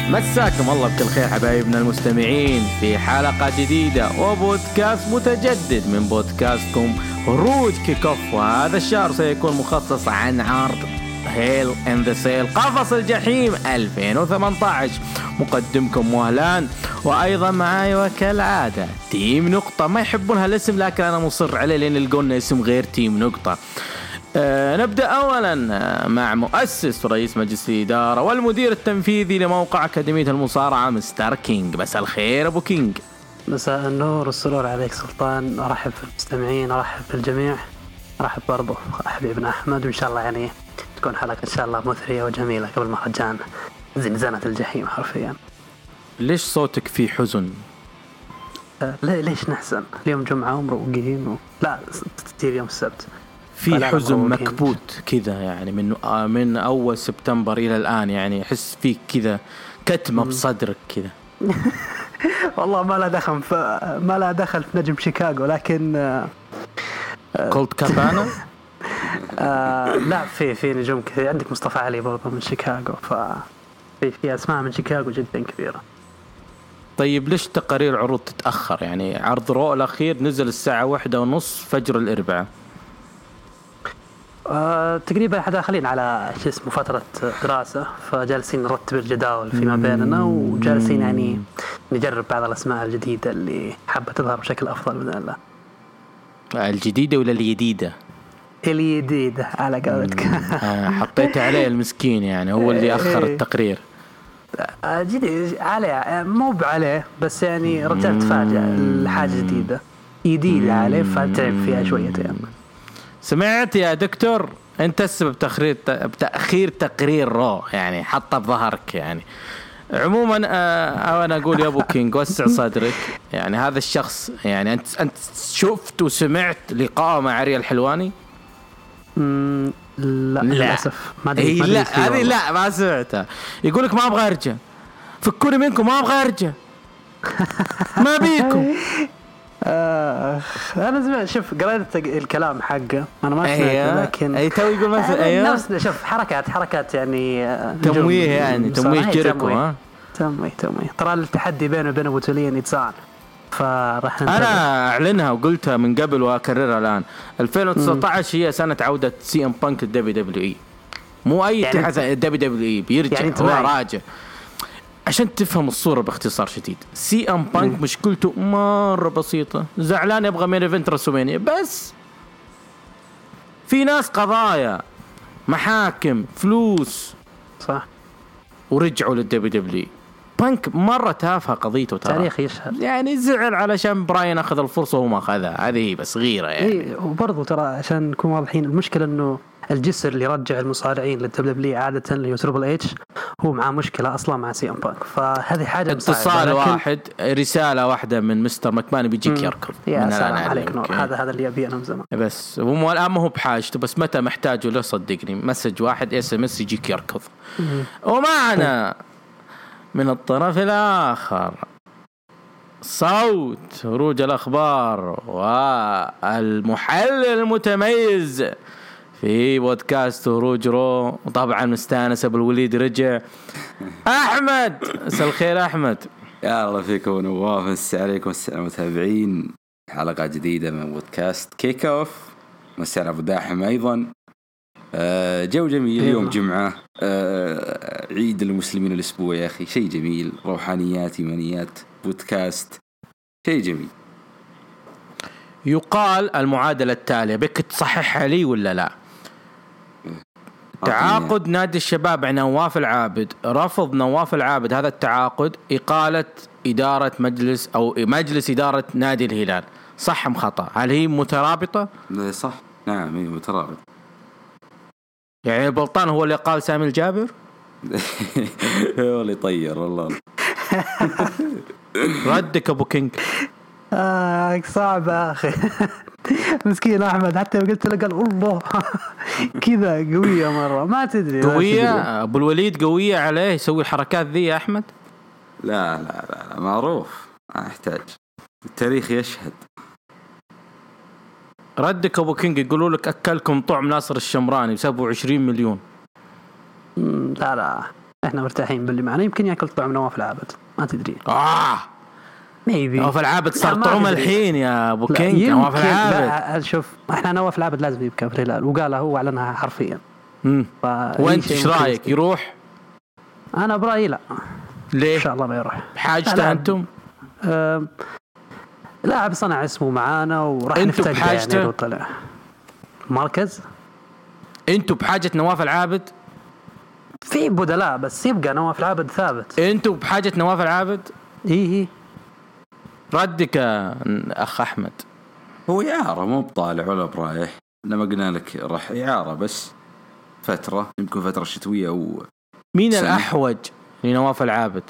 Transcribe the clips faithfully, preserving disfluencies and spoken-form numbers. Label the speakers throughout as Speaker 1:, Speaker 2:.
Speaker 1: مساكم الله بكل خير حبايبنا المستمعين في حلقة جديدة وبودكاست متجدد من بودكاستكم هروج كيك اوف. وهذا الشهر سيكون مخصص عن عرض هيل ان ذا سيل قفص الجحيم ألفين وثمانية عشر. مقدمكم وهلان، وأيضا معاي وكالعادة تيم نقطة. ما يحبون هالاسم لكن أنا مصر عليه لأن لقونا اسم غير تيم نقطة. أه نبدأ أولا مع مؤسس ورئيس مجلس الإدارة والمدير التنفيذي لموقع أكاديمية المصارعة مستر كينج. مساء الخير أبو كينج.
Speaker 2: مساء النور والسرور عليك سلطان. أرحب بالمستمعين، أرحب بالجميع، أرحب برضو حبيبنا أحمد، وإن شاء الله يعني تكون حلقة إن شاء الله مثرية وجميلة قبل مهرجان زنزانة الجحيم حرفيا.
Speaker 1: ليش صوتك فيه حزن؟
Speaker 2: أه ليش نحزن؟ اليوم جمعة ومروقين و... لا تستير يوم السبت
Speaker 1: في حزن مكبوت كذا يعني من من أول سبتمبر إلى الآن، يعني يحس فيك كذا كتمة بصدرك كذا.
Speaker 2: والله ما لا دخل ف... ما لا دخل في نجم شيكاغو، لكن
Speaker 1: كولت كابانا
Speaker 2: آه لا في في نجوم كثير. عندك مصطفى علي برضه من شيكاغو، ففي في أسماء من شيكاغو جدا كبيرة.
Speaker 1: طيب ليش تقارير عروض تتأخر؟ يعني عرض رو الأخير نزل الساعة واحدة ونص فجر الأربعاء.
Speaker 2: آه، تقريبا احنا داخلين على شيء اسمه فترة دراسة، فجالسين نرتب الجداول فيما بيننا وجالسين يعني نجرب بعض الأسماء الجديدة اللي حابة تظهر بشكل أفضل بإذن الله.
Speaker 1: الجديدة ولا الجديدة؟
Speaker 2: الجديدة على قولتك.
Speaker 1: آه حطيت عليه المسكين، يعني هو اللي أخر التقرير.
Speaker 2: آه جديد عليه، مو بعليه بس يعني رجعت تفاجأ الحاجة جديدة جديدة عليه فتعب فيها شوية يعني.
Speaker 1: سمعت يا دكتور انت السبب تأخير بتأخير تقرير رو، يعني حطه بظهرك يعني. عموما آه انا اقول يا ابو كينج وسع صدرك، يعني هذا الشخص يعني انت انت شفت وسمعت لقاء مع عريا الحلواني؟
Speaker 2: امم لا للاسف ما ادري.
Speaker 1: إيه لا هذه لا ما سمعتها. يقول لك ما ابغى ارجع، فكوني منكم ما ابغى ارجع ما بيكم.
Speaker 2: آه أنا سمعت، شوف قرأت الكلام حقه، أنا ما سمعته
Speaker 1: أيوة.
Speaker 2: لكن
Speaker 1: أي تو يقول مثلا أيوة
Speaker 2: نفس شوف حركات حركات يعني
Speaker 1: تمويه يعني تمويه جيريكو. ها
Speaker 2: تمويه تمويه ترى التحدي بينه وبين أبو تولين يتساعد، فراح ننتظر.
Speaker 1: أنا أعلنها وقلتها من قبل وأكررها الآن. ألفين وتسعة عشر هي سنة عودة سي ام بانك للدبليو دبليو اي، مو أي
Speaker 2: يعني
Speaker 1: تحت الدبليو دبليو اي بيرجع يعني هو راجع. عشان تفهم الصورة باختصار شديد، سي ام بانك مشكلته مرة بسيطة، زعلان يبغى مين ايفنت رسومينيا بس. في ناس قضايا محاكم فلوس
Speaker 2: صح
Speaker 1: ورجعوا للدبليو دبليو. بانك مرة تافهة قضيته ترى،
Speaker 2: تاريخ يشهد.
Speaker 1: يعني زعل علشان براين أخذ الفرصة وما أخذها، هذه بس غيرة يعني.
Speaker 2: إيه وبرضو ترى عشان نكون واضحين، المشكلة إنه الجسر اللي رجع المصارعين للدبليو دبليو عادة اللي تريبل اتش هو مع مشكلة أصلا مع سي ام بانك، فهذه حاجة
Speaker 1: اتصال واحد رسالة واحدة من مستر مكمان بيجيك يركض.
Speaker 2: يا سلام عليك نور، هذا هذا اللي أبيه أنا من زمان.
Speaker 1: بس هو الآن ما هو بحاجته، بس متى محتاجه له صدقني مسج واحد اس ام اس يجيك يركض. ومعنا من الطرف الآخر صوت هروج الأخبار والمحلل المتميز في بودكاست هروج رو، وطبعا مستانس أبو الوليد رجع أحمد. مساء الخير أحمد.
Speaker 3: يا الله فيكم نواف، مساء عليكم السلام متابعين حلقة جديدة من بودكاست كيك اوف. مساء أبو داحم أيضا. آه جو جميل اليوم جمعة، آه عيد المسلمين الأسبوع يا أخي، شيء جميل، روحانيات إيمانيات بودكاست، شيء جميل.
Speaker 1: يقال المعادلة التالية، بك تصححها لي ولا لا؟ تعاقد نادي الشباب عن نواف العابد، رفض نواف العابد هذا التعاقد، إقالة إدارة مجلس أو مجلس إدارة نادي الهلال، صح أم خطأ؟ هل هي مترابطة؟
Speaker 3: صح نعم هي مترابطة.
Speaker 1: يعني البلطان هو اللي قال سامي الجابر؟
Speaker 3: هو اللي طير والله.
Speaker 1: ردك أبو كينج.
Speaker 2: آه صعب أخي. مسكين أحمد حتى قلت له قال الله كذا قوية مرة، ما تدري
Speaker 1: قوية. أبو الوليد قوية عليه يسوي الحركات ذي يا أحمد؟
Speaker 3: لا لا لا, لا معروف، ما أحتاج، التاريخ يشهد.
Speaker 1: ردك أبو كينج يقولوا لك أكلكم طعم ناصر الشمراني بسبب عشرين مليون.
Speaker 2: لا لا احنا مرتاحين باللي معنا. يمكن ياكل طعم نواف العابد ما تدري.
Speaker 1: اه
Speaker 2: ميبي
Speaker 1: نواف العابد صار طعم الحين يا ابو كينج. نواف العابد
Speaker 2: شوف احنا نواف العابد لازم يبقى في الهلال وقالها هو اعلنها حرفيا.
Speaker 1: امم وانت ايش رايك يروح؟
Speaker 2: انا برايي لا.
Speaker 1: ليه؟
Speaker 2: ان شاء الله ما يروح.
Speaker 1: بحاجته انتم؟
Speaker 2: أه لاعب صنع اسمه معانا وراح نفتقده يعني لو طلع مركز.
Speaker 1: انتوا بحاجه نواف العابد؟
Speaker 2: في بدلاء بس يبقى نواف العابد ثابت.
Speaker 1: انتوا بحاجه نواف العابد؟
Speaker 2: ايه ايه.
Speaker 1: ردك اخ احمد.
Speaker 3: هو إعارة مو بطالع ولا برايح. لما قلنا لك راح إعارة بس فترة، يمكن فترة شتوية أو
Speaker 1: مين سنة. الأحوج لنواف العابد؟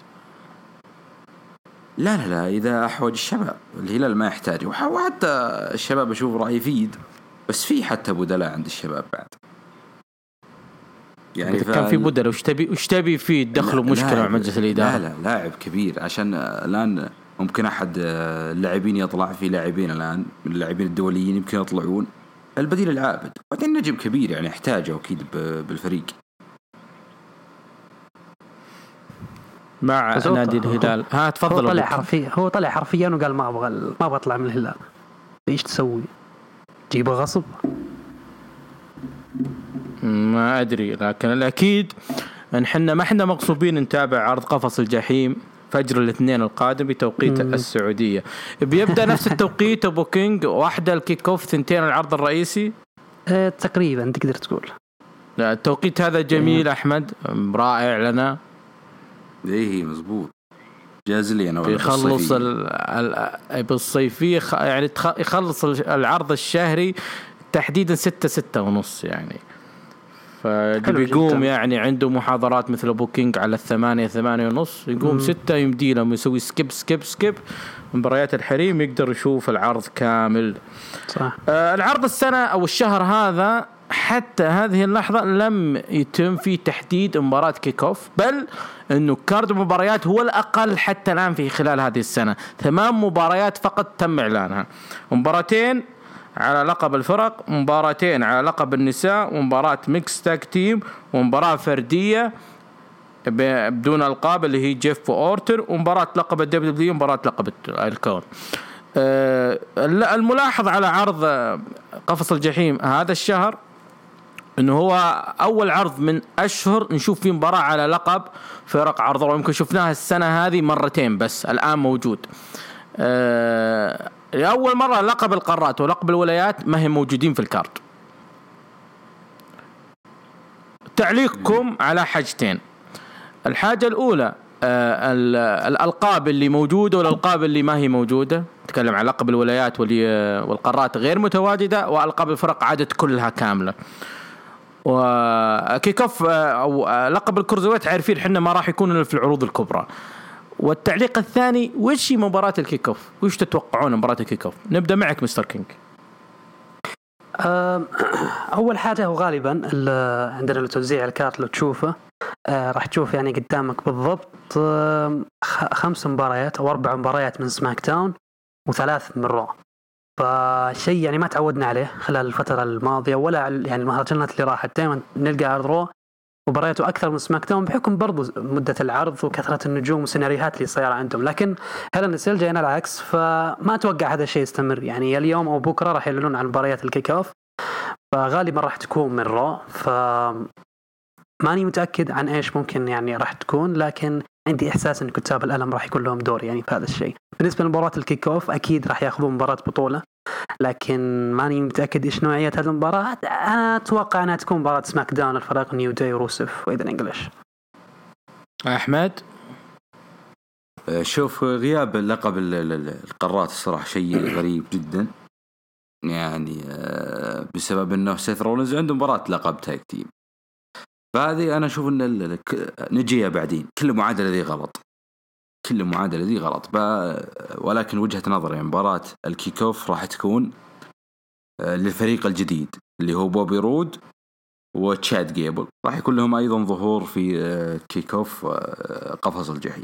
Speaker 3: لا لا لا إذا أحوج الشباب الهلال ما يحتاج، وحتى الشباب أشوف رأي يفيد، بس في حتى بدلاء عند الشباب بعد
Speaker 1: يعني كان في بدلاء وش تبي وش تبي يفيد دخلوا مشكلة مع مجلس الإدارة.
Speaker 3: لا لا لاعب كبير عشان الآن ممكن أحد اللاعبين يطلع، في لاعبين الآن من اللاعبين الدوليين يمكن يطلعون البديل العابد، وبعدين نجم كبير يعني يحتاجه أكيد بالفريق
Speaker 1: مع نادي الهلال. ها تفضل.
Speaker 2: هو طلع حرفيا هو طلع حرفيا وقال ما أبغى ما أبغى أطلع من الهلال. إيش تسوي؟ جيبه غصب؟
Speaker 1: ما أدري، لكن الأكيد إن حنا ما حنا مغصوبين نتابع عرض قفص الجحيم فجر الاثنين القادم بتوقيت مم. السعودية. بيبدأ نفس التوقيت أبو كينج، واحدة الكيك أوف، ثنتين العرض الرئيسي.
Speaker 2: أه تقريبا تقدر تقول.
Speaker 1: لا التوقيت هذا جميل مم. أحمد رائع لنا.
Speaker 3: إيه مزبوط جاز لي أنا.
Speaker 1: يخلص ال بالصيفية يعني يخلص العرض الشهري تحديدا ستة ستة ونص يعني. فبيقوم يعني عنده محاضرات مثل أبو كينج على الثمانية ثمانية ونص، يقوم مم. ستة يمدي لهم يسوي سكيب سكيب سكيب مباريات الحريم، يقدر يشوف العرض كامل.
Speaker 2: صح.
Speaker 1: آه العرض السنة أو الشهر هذا حتى هذه اللحظة لم يتم فيه تحديد مباراة كيك أوف، بل أنه كارد مباريات هو الأقل حتى الآن في خلال هذه السنة. ثمان مباريات فقط تم إعلانها، مباراتين على لقب الفرق، مباراتين على لقب النساء، ومباراة ميكس تاك تيم، ومباراة فردية بدون ألقاب اللي هي جيف وأورتر، ومباراة لقب الدبليو دبليو، ومباراة لقب الكون. أه الملاحظ على عرض قفص الجحيم هذا الشهر إنه هو أول عرض من أشهر نشوف فيه مباراة على لقب فرق عرض، ويمكن شفناها السنة هذه مرتين بس الآن موجود. أه أول مرة لقب القارات ولقب الولايات ما هم موجودين في الكارد. تعليقكم على حاجتين. الحاجة الأولى آه الألقاب اللي موجودة والألقاب اللي ما هي موجودة. تكلم عن لقب الولايات والقارات غير متواجدة، وألقاب الفرق عادت كلها كاملة. وكيكوف أو لقب الكروزويت عارفين حنا ما راح يكون في العروض الكبرى. والتعليق الثاني، وش هي مباراة الكيك أوف؟ وش تتوقعون مباراة الكيك أوف؟ نبدأ معك مستر كينج.
Speaker 2: أول حاجة هو غالبا عندنا التوزيع الكارت لو تشوفه راح تشوف يعني قدامك بالضبط خمس مباريات أو أربع مباريات من سماك داون وثلاث من رو. فشيء يعني ما تعودنا عليه خلال الفترة الماضية ولا يعني المهرجانات اللي راحت. دائما نلقى عرض رو مبارياته أكثر من سماك داون بحكم برضو مدة العرض وكثرة النجوم والسيناريوهات اللي صايرة عندهم. لكن هل النسيل جاينا العكس، فما أتوقع هذا الشيء يستمر يعني. اليوم أو بكرة راح يعلنون عن مباريات الكيك أوف، فغالبا راح تكون من رو. فماني متأكد عن إيش ممكن يعني راح تكون، لكن عندي إحساس أن كتاب الألم راح يكون لهم دور يعني في هذا الشيء. بالنسبة لمباراة الكيك أوف أكيد راح يأخذون مباراة بطولة، لكن ماني متأكد إيش نوعية هذه المباراة. أنا أتوقع أنها تكون مباراة سماك داون الفريق نيو داي وروسف وإيدن إنجليش.
Speaker 1: أحمد
Speaker 3: شوف غياب لقب القارات الصراحة شيء غريب جدا يعني، بسبب أنه سيث رولينز عنده مباراة لقب تاج تيم. فهذه أنا أشوف أن نجيها بعدين. كل معادلة ذي غلط، كل معادلة ذي غلط. ولكن وجهة نظر يعني مباراة الكيك أوف راح تكون للفريق الجديد اللي هو بوبي رود وتشاد جيبل، راح يكون لهم أيضا ظهور في كيك أوف قفص الجحيم.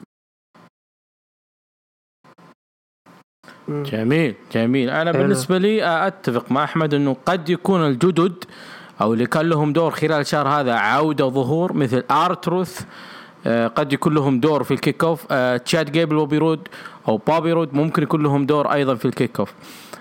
Speaker 1: جميل جميل. أنا بالنسبة لي أتفق مع أحمد أنه قد يكون الجدد أو اللي كان لهم دور خلال الشهر هذا عودة ظهور مثل آرتروث قد يكون لهم دور في الكيك اوف. تشاد جيبل وبوبي رود او بوبي رود ممكن يكون لهم دور ايضا في الكيك اوف.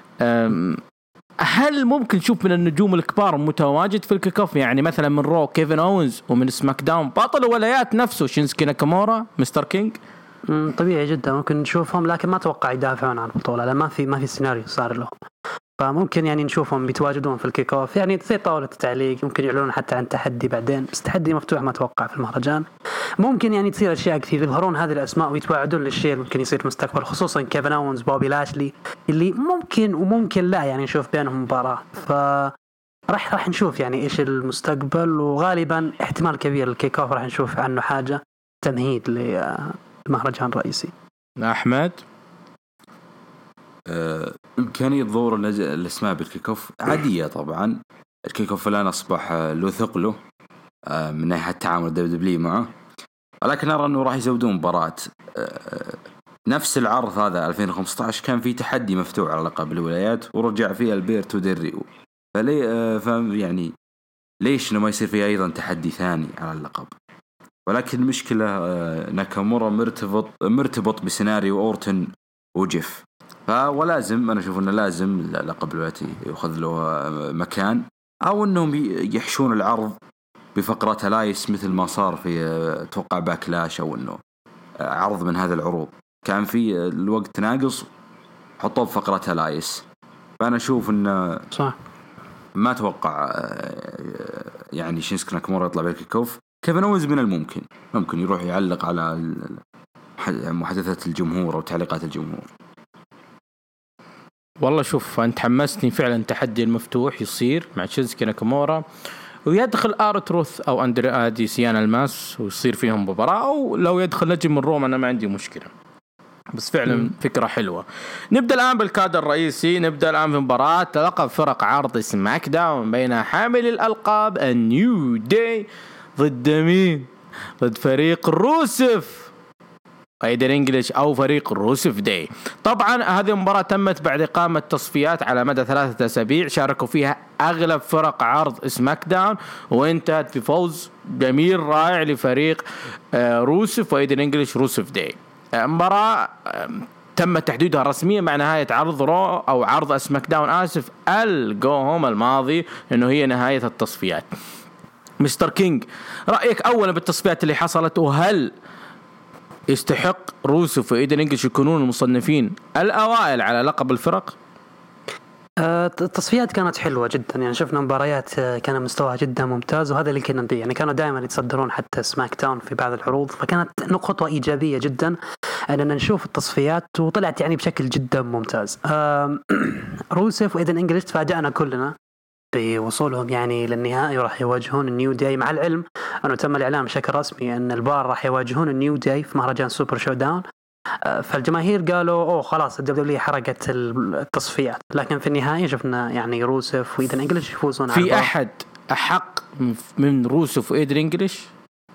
Speaker 1: هل ممكن نشوف من النجوم الكبار متواجد في الكيك اوف؟ يعني مثلا من رو كيفن اونز، ومن سماك داون بطل الولايات نفسه شينسكي ناكامورا مستر كينج.
Speaker 2: طبيعي جدا ممكن نشوفهم، لكن ما اتوقع يدافعون عن البطوله لان ما في ما في سيناريو صار لهم. فممكن يعني نشوفهم بيتواجدون في الكيك اوف، يعني تصير طاوله تعليق، ممكن يعلنون حتى عن تحدي بعدين، بس تحدي مفتوح ما اتوقع في المهرجان. ممكن يعني تصير اشياء كثير، يظهرون هذه الاسماء ويتواعدون للشيء ممكن يصير في المستقبل، خصوصا كيفن اونز بوبي لاشلي اللي ممكن وممكن لا يعني نشوف بينهم مباراه. ف راح راح نشوف يعني ايش المستقبل، وغالبا احتمال كبير الكيك اوف راح نشوف عنه حاجه تمهيد للمهرجان الرئيسي.
Speaker 1: احمد
Speaker 3: آه، إمكانية ظهور الأسماء بالكيك أوف عادية طبعا. الكيك أوف الآن أصبح له ثقله آه، من ناحية التعامل دبليو دبليو معه، ولكن أرى أنه راح يزودون مباراة. آه، نفس العرض هذا ألفين وخمسة عشر كان فيه تحدي مفتوح على لقب الولايات ورجع فيه البيرتو ديريو، فلي آه، فهم يعني ليش إنه ما يصير فيه أيضا تحدي ثاني على اللقب؟ ولكن المشكلة آه، ناكامورا مرتبط مرتبط بسيناريو أورتن وجيف، فولازم أنا أشوف أنه لازم لقب الولايات يأخذ له مكان، أو أنهم يحشون العرض بفقرات لايس مثل ما صار في توقع باكلاش، أو أنه عرض من هذا العروض كان في الوقت ناقص حطوه بفقرات لايس. فأنا أشوف أنه
Speaker 2: صح،
Speaker 3: ما أتوقع يعني شينسكي ناكامورا يطلع بالكيك أوف. كيفن أوينز من الممكن ممكن يروح يعلق على محادثة الجمهور أو تعليقات الجمهور.
Speaker 1: والله شوف أنت حمسني فعلا، تحدي المفتوح يصير مع شينسكي ناكامورا ويدخل آرتروث أو أندري آدي سيانا الماس ويصير فيهم مباراة، أو لو يدخل نجم من روما أنا ما عندي مشكلة، بس فعلا م. فكرة حلوة. نبدأ الآن بالكادر الرئيسي. نبدأ الآن في مباراة لقب فرق عرض سماك داون بين حامل الألقاب النيو داي ضد مين؟ ضد فريق روسف ايدن انجليش او فريق روسف داي. طبعا هذه المباراة تمت بعد اقامة تصفيات على مدى ثلاثة اسابيع شاركوا فيها اغلب فرق عرض سماك داون، وانتهت بفوز جميل رائع لفريق روسف وايدن انجليش روسف داي. مباراة تم تحديدها رسميا مع نهاية عرض رو او عرض سماك داون اسف الجو هوم الماضي انه هي نهاية التصفيات. مستر كينج، رأيك اولا بالتصفيات اللي حصلت، وهل يستحق روسف وإيدن إنجليش يكونون المصنفين الأوائل على لقب الفرق؟
Speaker 2: التصفيات كانت حلوة جدا، يعني شفنا مباريات كان مستواها جدا ممتاز، وهذا اللي كنا نبيه. يعني كانوا دائما يتصدرون حتى سماك داون في بعض العروض، فكانت نقطة إيجابية جدا أننا نشوف التصفيات وطلعت يعني بشكل جدا ممتاز. روسف وإيدن إنجليش تفاجأنا كلنا بوصولهم يعني للنهائي، وراح يواجهون النيو داي، مع العلم أنه تم الإعلام بشكل رسمي أن البار راح يواجهون النيو داي في مهرجان سوبر شو داون. فالجماهير قالوا أوه خلاص الدبليو حرقت التصفيات، لكن في النهاية شفنا يعني روسف وإيدن إنجليش يفوزون.
Speaker 1: في أحد أحق من روسف وإيدن إنجليش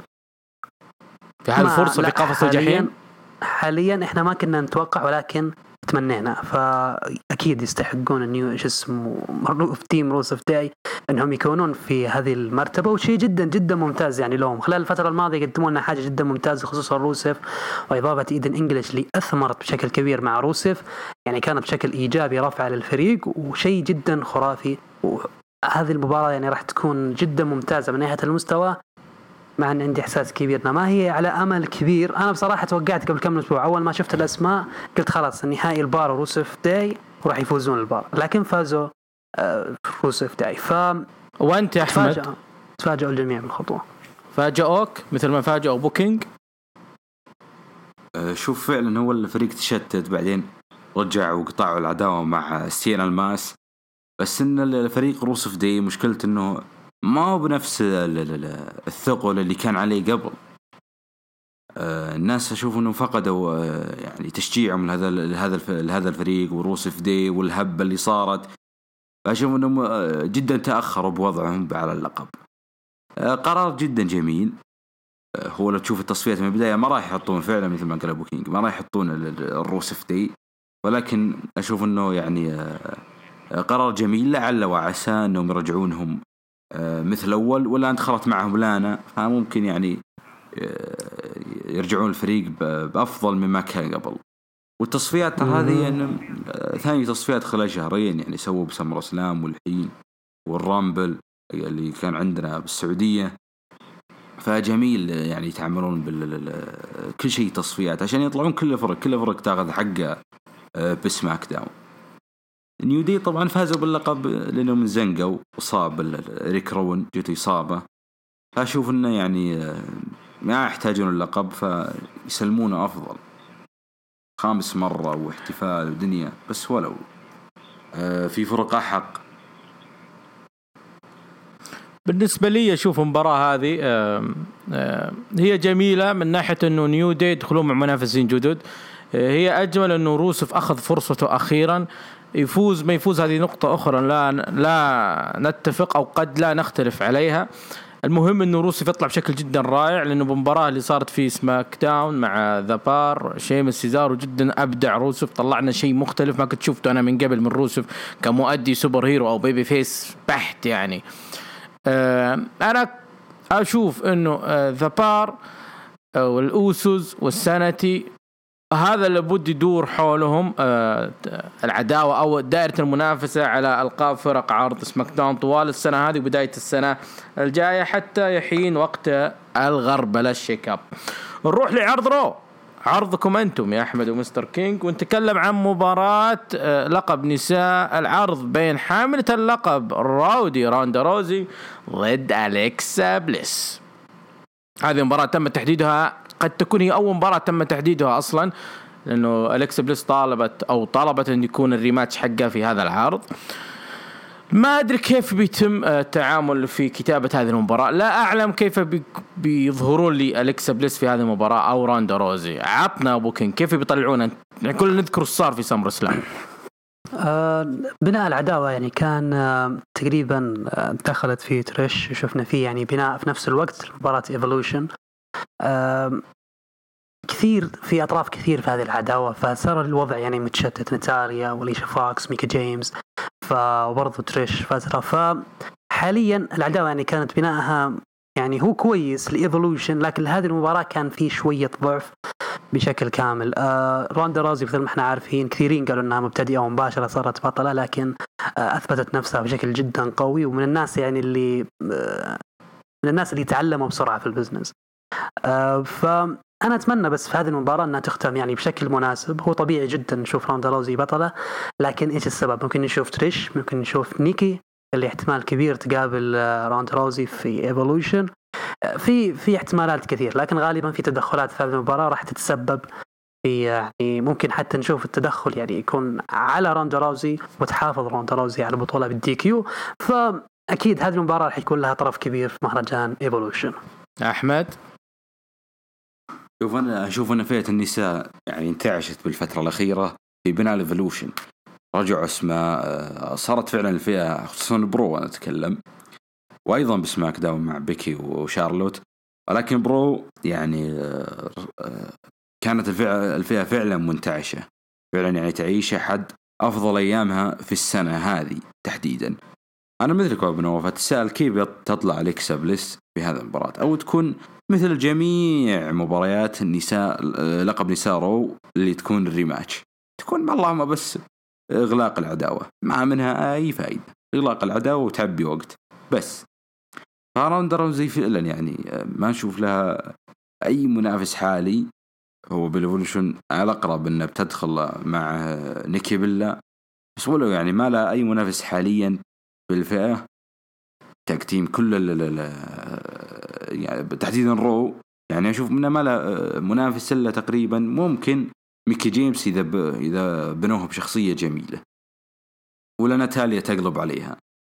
Speaker 1: في هالفرصة في قفص الجحيم؟
Speaker 2: حاليا إحنا ما كنا نتوقع، ولكن تمنينا، فأكيد يستحقون النيو إيش اسمه في تيم روسف داي أنهم يكونون في هذه المرتبة، وشيء جدا جدا ممتاز يعني لهم. خلال الفترة الماضية قدموا لنا حاجة جدا ممتازة خصوصا روسف، وإضافة إيدن إنجليش اللي أثمرت بشكل كبير مع روسف، يعني كانت بشكل إيجابي رفع للفريق وشيء جدا خرافي. وهذه المباراة يعني راح تكون جدا ممتازة من ناحية المستوى، مع أن عندي إحساس كبير إنها ما هي على أمل كبير. أنا بصراحة توقعت قبل كم أسبوع أول ما شفت الأسماء قلت خلاص النهائي البار وروسف داي وراح يفوزون البار، لكن فازوا آه روسف داي. ف
Speaker 1: وأنت يا أحمد
Speaker 2: تفاجأوا الجميع بالخطوة.
Speaker 1: فاجأوك مثل ما فاجأوا بوكينج؟
Speaker 3: أه شوف فعلا هو الفريق تشتت، بعدين رجعوا وقطعوا العداوة مع سيانا الماس، بس إن الفريق روسف داي مشكلته إنه ما هو بنفس الثقل اللي كان عليه قبل. آه الناس أشوف إنه فقدوا آه يعني تشجيعهم لهذا لهذا لهذا الفريق وروسف داي والهبة اللي صارت. أشوف إنهم آه جدا تأخروا بوضعهم على اللقب. آه قرار جدا جميل. آه هو لو تشوف التصفيات من البداية ما راح يحطون فعلا مثل ما قال أبو كينج، ما راح يحطون الروسف داي، ولكن أشوف إنه يعني آه قرار جميل، لعل وعسى إنهم يرجعونهم مثل أول، ولا أنت خلط معهم لانا، فممكن يعني يرجعون الفريق بأفضل مما كان قبل. والتصفيات هذه يعني ثاني تصفيات خلال شهرين، يعني سووا بسمر اسلام والحين والرامبل اللي كان عندنا بالسعودية. فجميل يعني يتعاملون بال كل شيء تصفيات عشان يطلعون كل فرق كل فرق تاخذ حقه بسماك داون. نيو دي طبعا فازوا باللقب لأنهم زنقوا وصاب ريك روين جته إصابة، فأشوف إنه يعني ما يحتاجون اللقب فيسلمونه أفضل. خامس مرة واحتفال ودنيا، بس ولو في فرق أحق.
Speaker 1: بالنسبة لي أشوف المباراة هذه هي جميلة من ناحية أنه نيو دي يدخلون مع منافسين جدد. هي أجمل أنه روسف أخذ فرصته أخيرا، يفوز ما يفوز هذه نقطة أخرى لا لا نتفق أو قد لا نختلف عليها. المهم أنه روسف يطلع بشكل جدا رائع، لأنه بالمباراة اللي صارت في سماك داون مع ذا بار شيمس سيزارو جدا أبدع روسف، طلعنا شيء مختلف ما كنت شفته أنا من قبل من روسف كمؤدي سوبر هيرو أو بيبي فيس بحت. يعني آه أنا أشوف أنه ذا بار والأوسوس والسانتي هذا اللي بد يدور حولهم آه العداوة أو دائرة المنافسة على ألقاب فرق عرض سماك داون طوال السنة هذه وبداية السنة الجاية حتى يحين وقت الغربلة الشيك اب. نروح لعرض رو، عرضكم أنتم يا أحمد ومستر كينج، ونتكلم عن مباراة آه لقب نساء العرض بين حاملة اللقب راودي راندا روزي ضد أليكسا بليس. هذه مباراة تم تحديدها، قد تكون هي أول مباراة تم تحديدها أصلا، لأنه أليكسا بليس طالبت أو طلبت أن يكون الريماتش حقها في هذا العرض. ما أدري كيف بيتم التعامل في كتابة هذه المباراة، لا أعلم كيف بي بيظهرون لي أليكسا بليس في هذه المباراة أو راندا روزي. عطنا أبو كين كيف بيطلعون، كل نذكر الصار في سمر سلام.
Speaker 2: آه بناء العداوة يعني كان آه تقريبا آه دخلت في تريش، شفنا فيه يعني بناء في نفس الوقت مباراة إيفولوشن. آه كثير في أطراف كثير في هذه العداوة، فصار الوضع يعني متشتت، نتاريا وليشا فاكس ميكا جيمس فبرضو تريش فترة. فحاليا العداوة يعني كانت بناءها يعني هو كويس لإيفولوشن، لكن هذه المباراة كان فيه شوية ضعف بشكل كامل. آه راندا روزي مثل ما احنا عارفين كثيرين قالوا انها مبتدئة ومباشرة صارت بطلة، لكن آه اثبتت نفسها بشكل جدا قوي، ومن الناس يعني اللي آه من الناس اللي تعلموا بسرعة في البزنس. آه فأنا أتمنى بس في هذه المباراة أنها تختم يعني بشكل مناسب. هو طبيعي جدا نشوف راندا روزي بطلة، لكن إيش السبب؟ ممكن نشوف تريش، ممكن نشوف نيكي اللي احتمال كبير تقابل آه راندا روزي في إيفولوشن. في في احتمالات كثير، لكن غالبا في تدخلات في هذه المباراة راح تتسبب في يعني ممكن حتى نشوف التدخل يعني يكون على راندا روزي وتحافظ راندا روزي على البطولة بالدي كيو. فأكيد هذه المباراة راح يكون لها طرف كبير في مهرجان إيفولوشن.
Speaker 1: أحمد
Speaker 3: شوف أنا أشوف أن فئة النساء يعني انتعشت بالفترة الأخيرة في بناء الإيفولوشن، رجعوا اسماء، صارت فعلا الفئة خصوصا برو أنا أتكلم، وأيضا بسماك داون مع بيكي وشارلوت. ولكن برو يعني كانت الفئة, الفئة فعلا منتعشة فعلا، يعني تعيش أحد أفضل أيامها في السنة هذه تحديدا. أنا مثلك أبو نواف أتساءل كيف تطلع أليكسا بليس في هذا المباراة، أو تكون مثل جميع مباريات النساء لقب نساء رو اللي تكون الريماتش، تكون اللهم بس إغلاق العداوة، ما منها أي فائدة، إغلاق العداوة وتعبي وقت بس. راندا روزي فعلا يعني ما نشوف لها أي منافس حالي. هو بالإيفولوشن على أقرب إنه بتدخل مع نيكي بيلا، بس ولو يعني ما لها أي منافس حاليا بالفئة تكتيم كل ال يعني تحديدا رو، يعني أشوف منه ما له منافس إلا تقريبا ممكن ميكي جيمس إذا ب... إذا بنوه بشخصية جميلة، ولا ناتاليا تقلب عليها.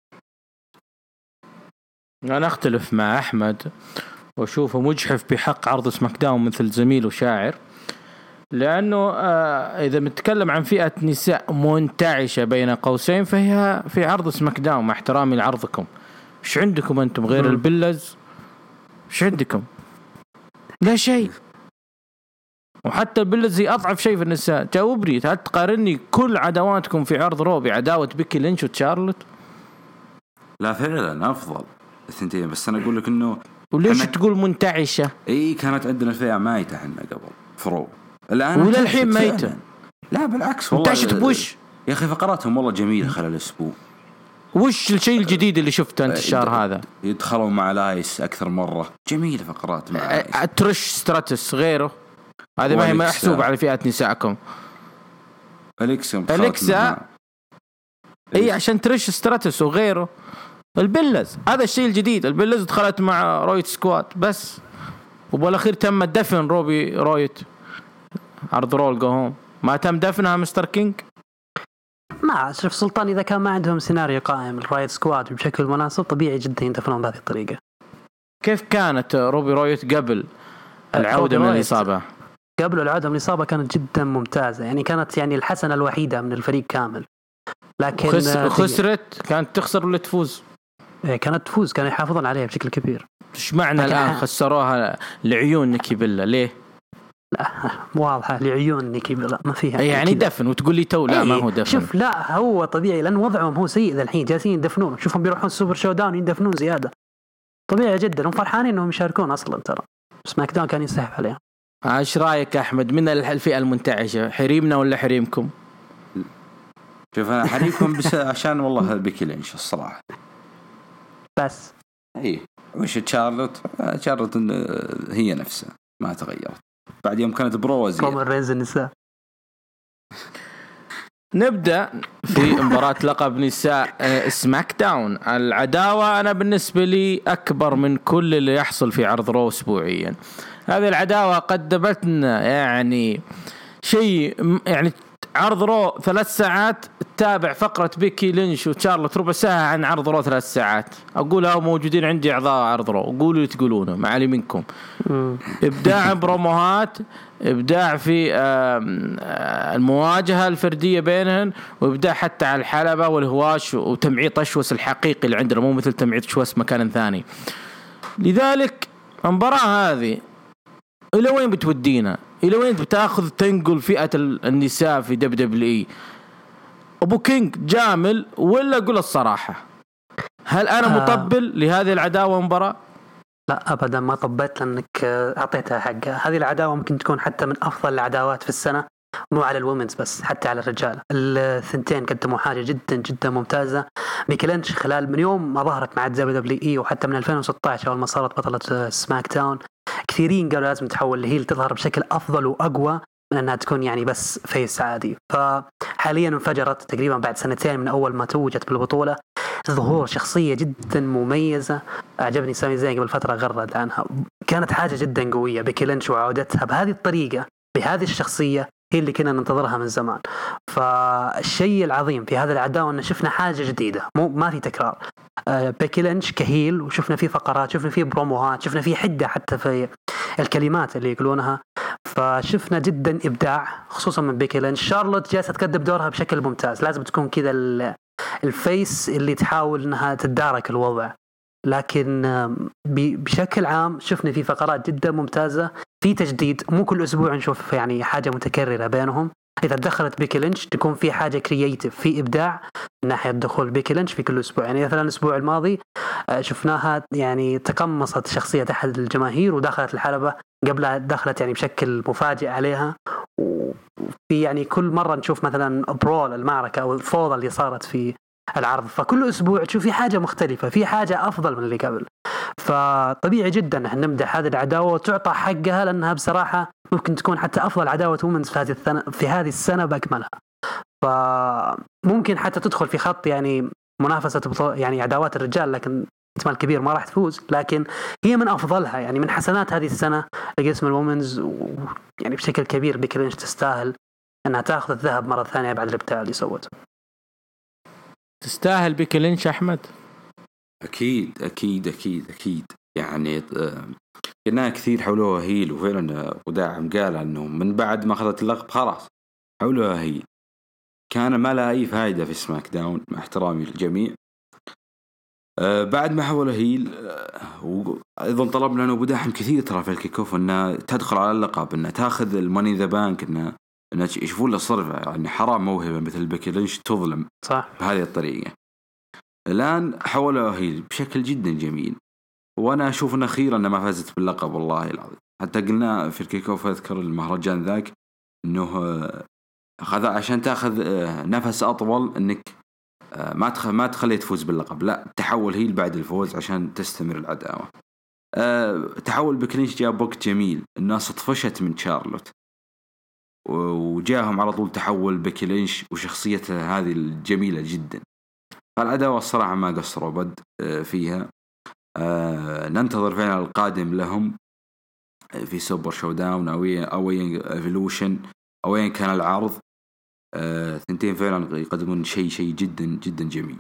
Speaker 1: أنا أختلف مع أحمد وأشوفه مجحف بحق عرض سماك داون مثل زميل وشاعر، لأنه آه إذا بنتكلم عن فئة نساء منتعشة بين قوسين فهي في عرض سماك داون، مع احترامي لعرضكم. إيش عندكم أنتم غير م. البلز؟ إيش عندكم؟ لا شيء. وحتى البلز هي أضعف شيء في النساء. جاوبني، تعال تقارني كل عداواتكم في عرض رو بعداوة بيكي لينش وتشارلوت.
Speaker 3: لا فعلا أفضل الثنتين، بس أنا أقول لك إنه
Speaker 1: وليش تقول منتعشة؟
Speaker 3: اي كانت عندنا فئة مايتة احنا قبل فرو، الان
Speaker 1: ولا الحين ميتة.
Speaker 3: لا بالعكس والله
Speaker 1: منتعشة بوش
Speaker 3: يا اخي، فقراتهم والله جميلة خلال الاسبوع.
Speaker 1: وش الشيء الجديد اللي شفته انت الشهر هذا؟
Speaker 3: يدخلوا مع لايس اكثر مرة، جميلة فقرات مع لايس.
Speaker 1: ترش ستراتوس غيره، هذا ما هي محسوب على فئات نسائكم.
Speaker 3: أليكسا
Speaker 1: أليكسا اي عشان ترش ستراتوس وغيره. البلز هذا الشيء الجديد، البلز دخلت مع رويت سكواد بس، وبالاخير تم دفن روبي رويت عرض رول جوهم. ما تم دفنها مستر كينج.
Speaker 2: ما شوف سلطان، إذا كان ما عندهم سيناريو قائم الرايت سكواد بشكل مناسب طبيعي جدا يدفنون بهذه الطريقة.
Speaker 1: كيف كانت روبي رويت قبل العودة من الإصابة؟
Speaker 2: قبل العودة من الإصابة كانت جدا ممتازة، يعني كانت يعني الحسنة الوحيدة من الفريق كامل. لكن
Speaker 1: خسر خسرت كانت تخسر ولا تفوز؟
Speaker 2: كانت تفوز، كانوا يحافظون عليها بشكل كبير.
Speaker 1: إيش معنى الآن خسروها لعيون نيكي بيلا ليه؟
Speaker 2: لا واضحة لعيون نيكي بيلا ما فيها
Speaker 1: يعني كدا. دفن وتقول لي تو لا ما هو دفن.
Speaker 2: شوف لا هو طبيعي لأن وضعهم هو سيء ذا الحين، جالسين يدفنون. شوفهم بيروحون السوبر شو داون يدفنون زيادة، طبيعي جدا. هم فرحانين إنهم يشاركون أصلا ترى، بس ماك داون كان ينسحب عليهم.
Speaker 1: ايش رايك أحمد من الفئة المنتعشة؟ حريمنا ولا حريمكم؟
Speaker 3: شوف أنا حريمكم بس عشان والله بيكي لينش الصراحة
Speaker 2: بس.
Speaker 3: ايه وش تشارلوت تشارلوت هي نفسها ما تغيرت بعد يوم كانت بروزي
Speaker 2: رومان رينز النساء.
Speaker 1: نبدأ في مباراة لقب نساء سماك داون. العداوة أنا بالنسبة لي أكبر من كل اللي يحصل في عرض رو أسبوعيا. هذه العداوة قدمتنا يعني شيء، يعني عرض رو ثلاث ساعات تتابع فقرة بيكي لينش وتشارلوت ربع ساعة عن عرض رو ثلاث ساعات. أقولها موجودين عندي أعضاء عرض رو، قولوا تقولونه معلي منكم. إبداع بروموهات، إبداع في المواجهة الفردية بينهن، وإبداع حتى على الحلبة والهواش وتمعيط أشوس الحقيقي اللي عندنا، مو مثل تمعيط أشوس مكان ثاني. لذلك المباراة هذه إلى وين بتودينا؟ إلى وين بتأخذ تنقل فئة النساء في دب دبليو إي؟ أبو كينج جامل ولا أقول الصراحة؟ هل أنا مطبل لهذه العداوة مباراة؟
Speaker 2: لا أبدا ما طبيت، لأنك أعطيتها حقها. هذه العداوة ممكن تكون حتى من أفضل العداوات في السنة، مو على الومنز بس حتى على الرجال. الثنتين قدموا حاجة جدا جدا ممتازة. بيكي لينش خلال من يوم ما ظهرت مع دبليو دبليو إي وحتى من ألفين وستة عشر أول ما صارت بطلة سماك داون، كثيرين قالوا لازم تحول لهيل تظهر بشكل أفضل وأقوى من أنها تكون يعني بس فيس عادي. فحاليا انفجرت تقريبا بعد سنتين من أول ما توجت بالبطولة، ظهور شخصية جدا مميزة. أعجبني سامي زين قبل فترة غرد عنها، كانت حاجة جدا قوية. بيكي لينش وعودتها بهذه الطريقة بهذه الشخصية هي اللي كنا ننتظرها من زمان. فالشيء العظيم في هذا العداوة أن شفنا حاجة جديدة، مو ما في تكرار. بيكي لينش كهيل، وشفنا فيه فقرات، شفنا فيه بروموهات، شفنا فيه حدة حتى في الكلمات اللي يقولونها. فشفنا جدا إبداع خصوصا من بيكي لينش. شارلوت جالسة تقدم دورها بشكل ممتاز، لازم تكون كذا الفيس اللي تحاول أنها تدارك الوضع. لكن بشكل عام شفنا في فقرات جدا ممتازة، في تجديد. مو كل أسبوع نشوف يعني حاجة متكررة بينهم. إذا دخلت بيكي لينش تكون في حاجة كرياتيف، في إبداع من ناحية دخول بيكي لينش في كل أسبوع. يعني مثلا الأسبوع الماضي شفناها يعني تقمصت شخصية أحد الجماهير ودخلت الحلبة، قبلها دخلت يعني بشكل مفاجئ عليها. وفي يعني كل مرة نشوف مثلا برول المعركة أو الفوضى اللي صارت في العرض. فكل أسبوع تشوف في حاجة مختلفة، في حاجة أفضل من اللي قبل. فطبيعي جدا أن نمدح هذه العداوة وتعطى حقها، لأنها بصراحة ممكن تكون حتى أفضل عداوة وومنز في هذه السنة في هذه السنة بأكملها. فممكن حتى تدخل في خط يعني منافسة يعني عداوات الرجال، لكن احتمال كبير ما راح تفوز. لكن هي من أفضلها، يعني من حسنات هذه السنة لقسم الوومنز، ويعني بشكل كبير بيكي لينش تستاهل أنها تأخذ الذهب مرة ثانية بعد الابتعال اللي سوته.
Speaker 1: تستاهل بيكي لينش أحمد؟
Speaker 3: أكيد أكيد أكيد أكيد. يعني كنا كثير حولوها هيل، وفعلا وداعم قال أنه من بعد ما أخذت اللقب خلاص حولوها هيل، كان ما لها أي فائدة في سماك داون مع احترامي للجميع. أه بعد ما حولوا هيل أه وأيضا طلبنا أنه بداعم كثير ترى في الكيك أوف أنها تدخل على اللقب، أنها تأخذ الماني ذا بانك، أنها أنها يشوفون له صرفة. يعني حرام موهبة مثل بيكي لينش تظلم
Speaker 2: صح
Speaker 3: بهذه الطريقة. الآن حولوا هيل بشكل جدا جميل، وانا اشوف ان اخيرا انها ما فازت باللقب والله العظيم. حتى قلنا في الكيك اوف اذكر المهرجان ذاك انه اخذ عشان تاخذ نفس اطول انك ما تخ... ما تخليه تفوز باللقب، لا تحول هي بعد الفوز عشان تستمر العداوه. أه... تحول بكلينش جاب وقت جميل، الناس طفشت من شارلوت وجاهم على طول تحول بكلينش وشخصيته هذه الجميله جدا. فالعداوه الصراحه ما قصروا بد فيها. أه... ننتظر فعلا القادم لهم في سوبر شو داون او او ايفولوشن او ايا كان العرض. أه... ثنتين فعلا يقدمون شيء شيء جدا جدا جميل.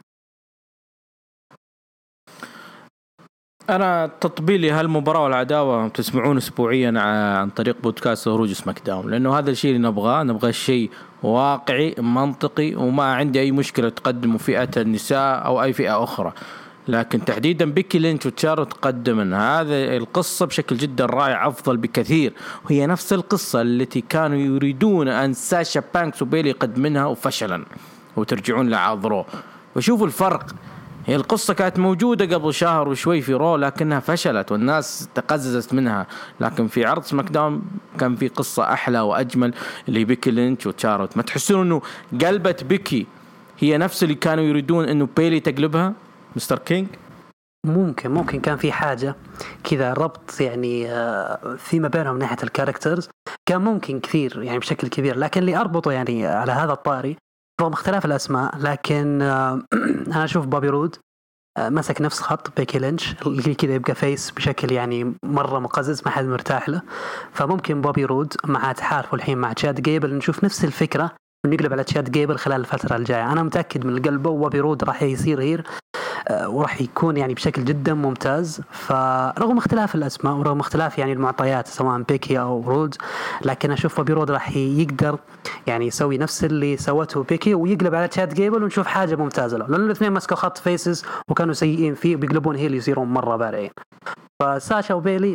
Speaker 1: أنا تطبيلي هالمباراة والعداوة تسمعون أسبوعيا عن طريق بودكاست هروج سماك داون، لأنه هذا الشيء اللي نبغاه، نبغى الشيء واقعي منطقي، وما عندي أي مشكلة تقدموا فئة النساء أو أي فئة أخرى، لكن تحديدا بيكي لينش وتشارلوت تقدم هذه القصة بشكل جدا رائع أفضل بكثير، وهي نفس القصة التي كانوا يريدون أن ساشا بانكس وبيلي يقدمونها وفشلا وترجعون لعذرو. وشوفوا الفرق، هي القصة كانت موجودة قبل شهر وشوي في رو لكنها فشلت والناس تقززت منها، لكن في عرض سماك داون كان في قصة أحلى وأجمل اللي بيكي لينش وتشارلوت. ما تحسون أنه قلبة بيكي هي نفس اللي كانوا يريدون أنه بيلي تقلبها مستر كينج؟
Speaker 2: ممكن ممكن كان في حاجة كذا ربط يعني فيما بينهم من ناحية الكاركترز، كان ممكن كثير يعني بشكل كبير، لكن اللي أربطه يعني على هذا الطاري رغم اختلاف الأسماء، لكن أنا أشوف بوبي رود مسك نفس خط بيكي لينش اللي كذا يبقى فيس بشكل يعني مرة مقزز ما حد مرتاح له. فممكن بوبي رود مع تحالفه الحين مع تشاد جيبل نشوف نفس الفكرة ونقلب على تشاد جيبل خلال الفترة الجاية. أنا متأكد من القلب وبوبي رود راح يصير هير وراح يكون يعني بشكل جدا ممتاز. فرغم اختلاف الأسماء ورغم اختلاف يعني المعطيات سواء بيكي أو رود، لكن أشوف بوبي رود راح يقدر يعني يسوي نفس اللي سوته بيكي ويقلب على تشاد جيبل ونشوف حاجة ممتازة له، لأن الاثنين مسكوا خط فيسز وكانوا سيئين فيه وبيقلبون هيل يصيرون مرة بارعين. فساشا وبيلي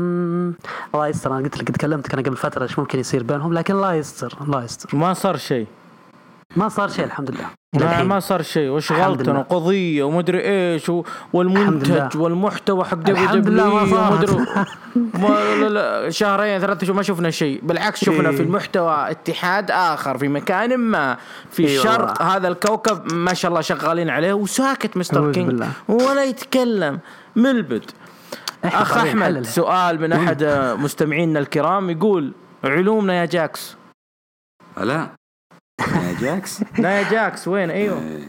Speaker 2: الله يستر، أنا قلت لك تكلمت كان قبل فترة إيش ممكن يصير بينهم، لكن الله يستر الله يستر
Speaker 1: ما صار شيء
Speaker 2: ما صار شيء الحمد لله.
Speaker 1: ما, ما صار شيء وش غلطنا قضية ومدري إيش والمنتج والمحتوى حق دبليو ومدري لا لا شهرين ثلاثة شهور ما شفنا شيء، بالعكس شفنا في المحتوى اتحاد آخر في مكان ما في الشرق هذا الكوكب ما شاء الله شغالين عليه وساكت مستر كينج ولا يتكلم ملبد. أخ أحمد سؤال من أحد مستمعينا الكرام يقول علومنا يا جاكس.
Speaker 3: لا يا جاكس
Speaker 1: لا يا جاكس وين؟ ايوه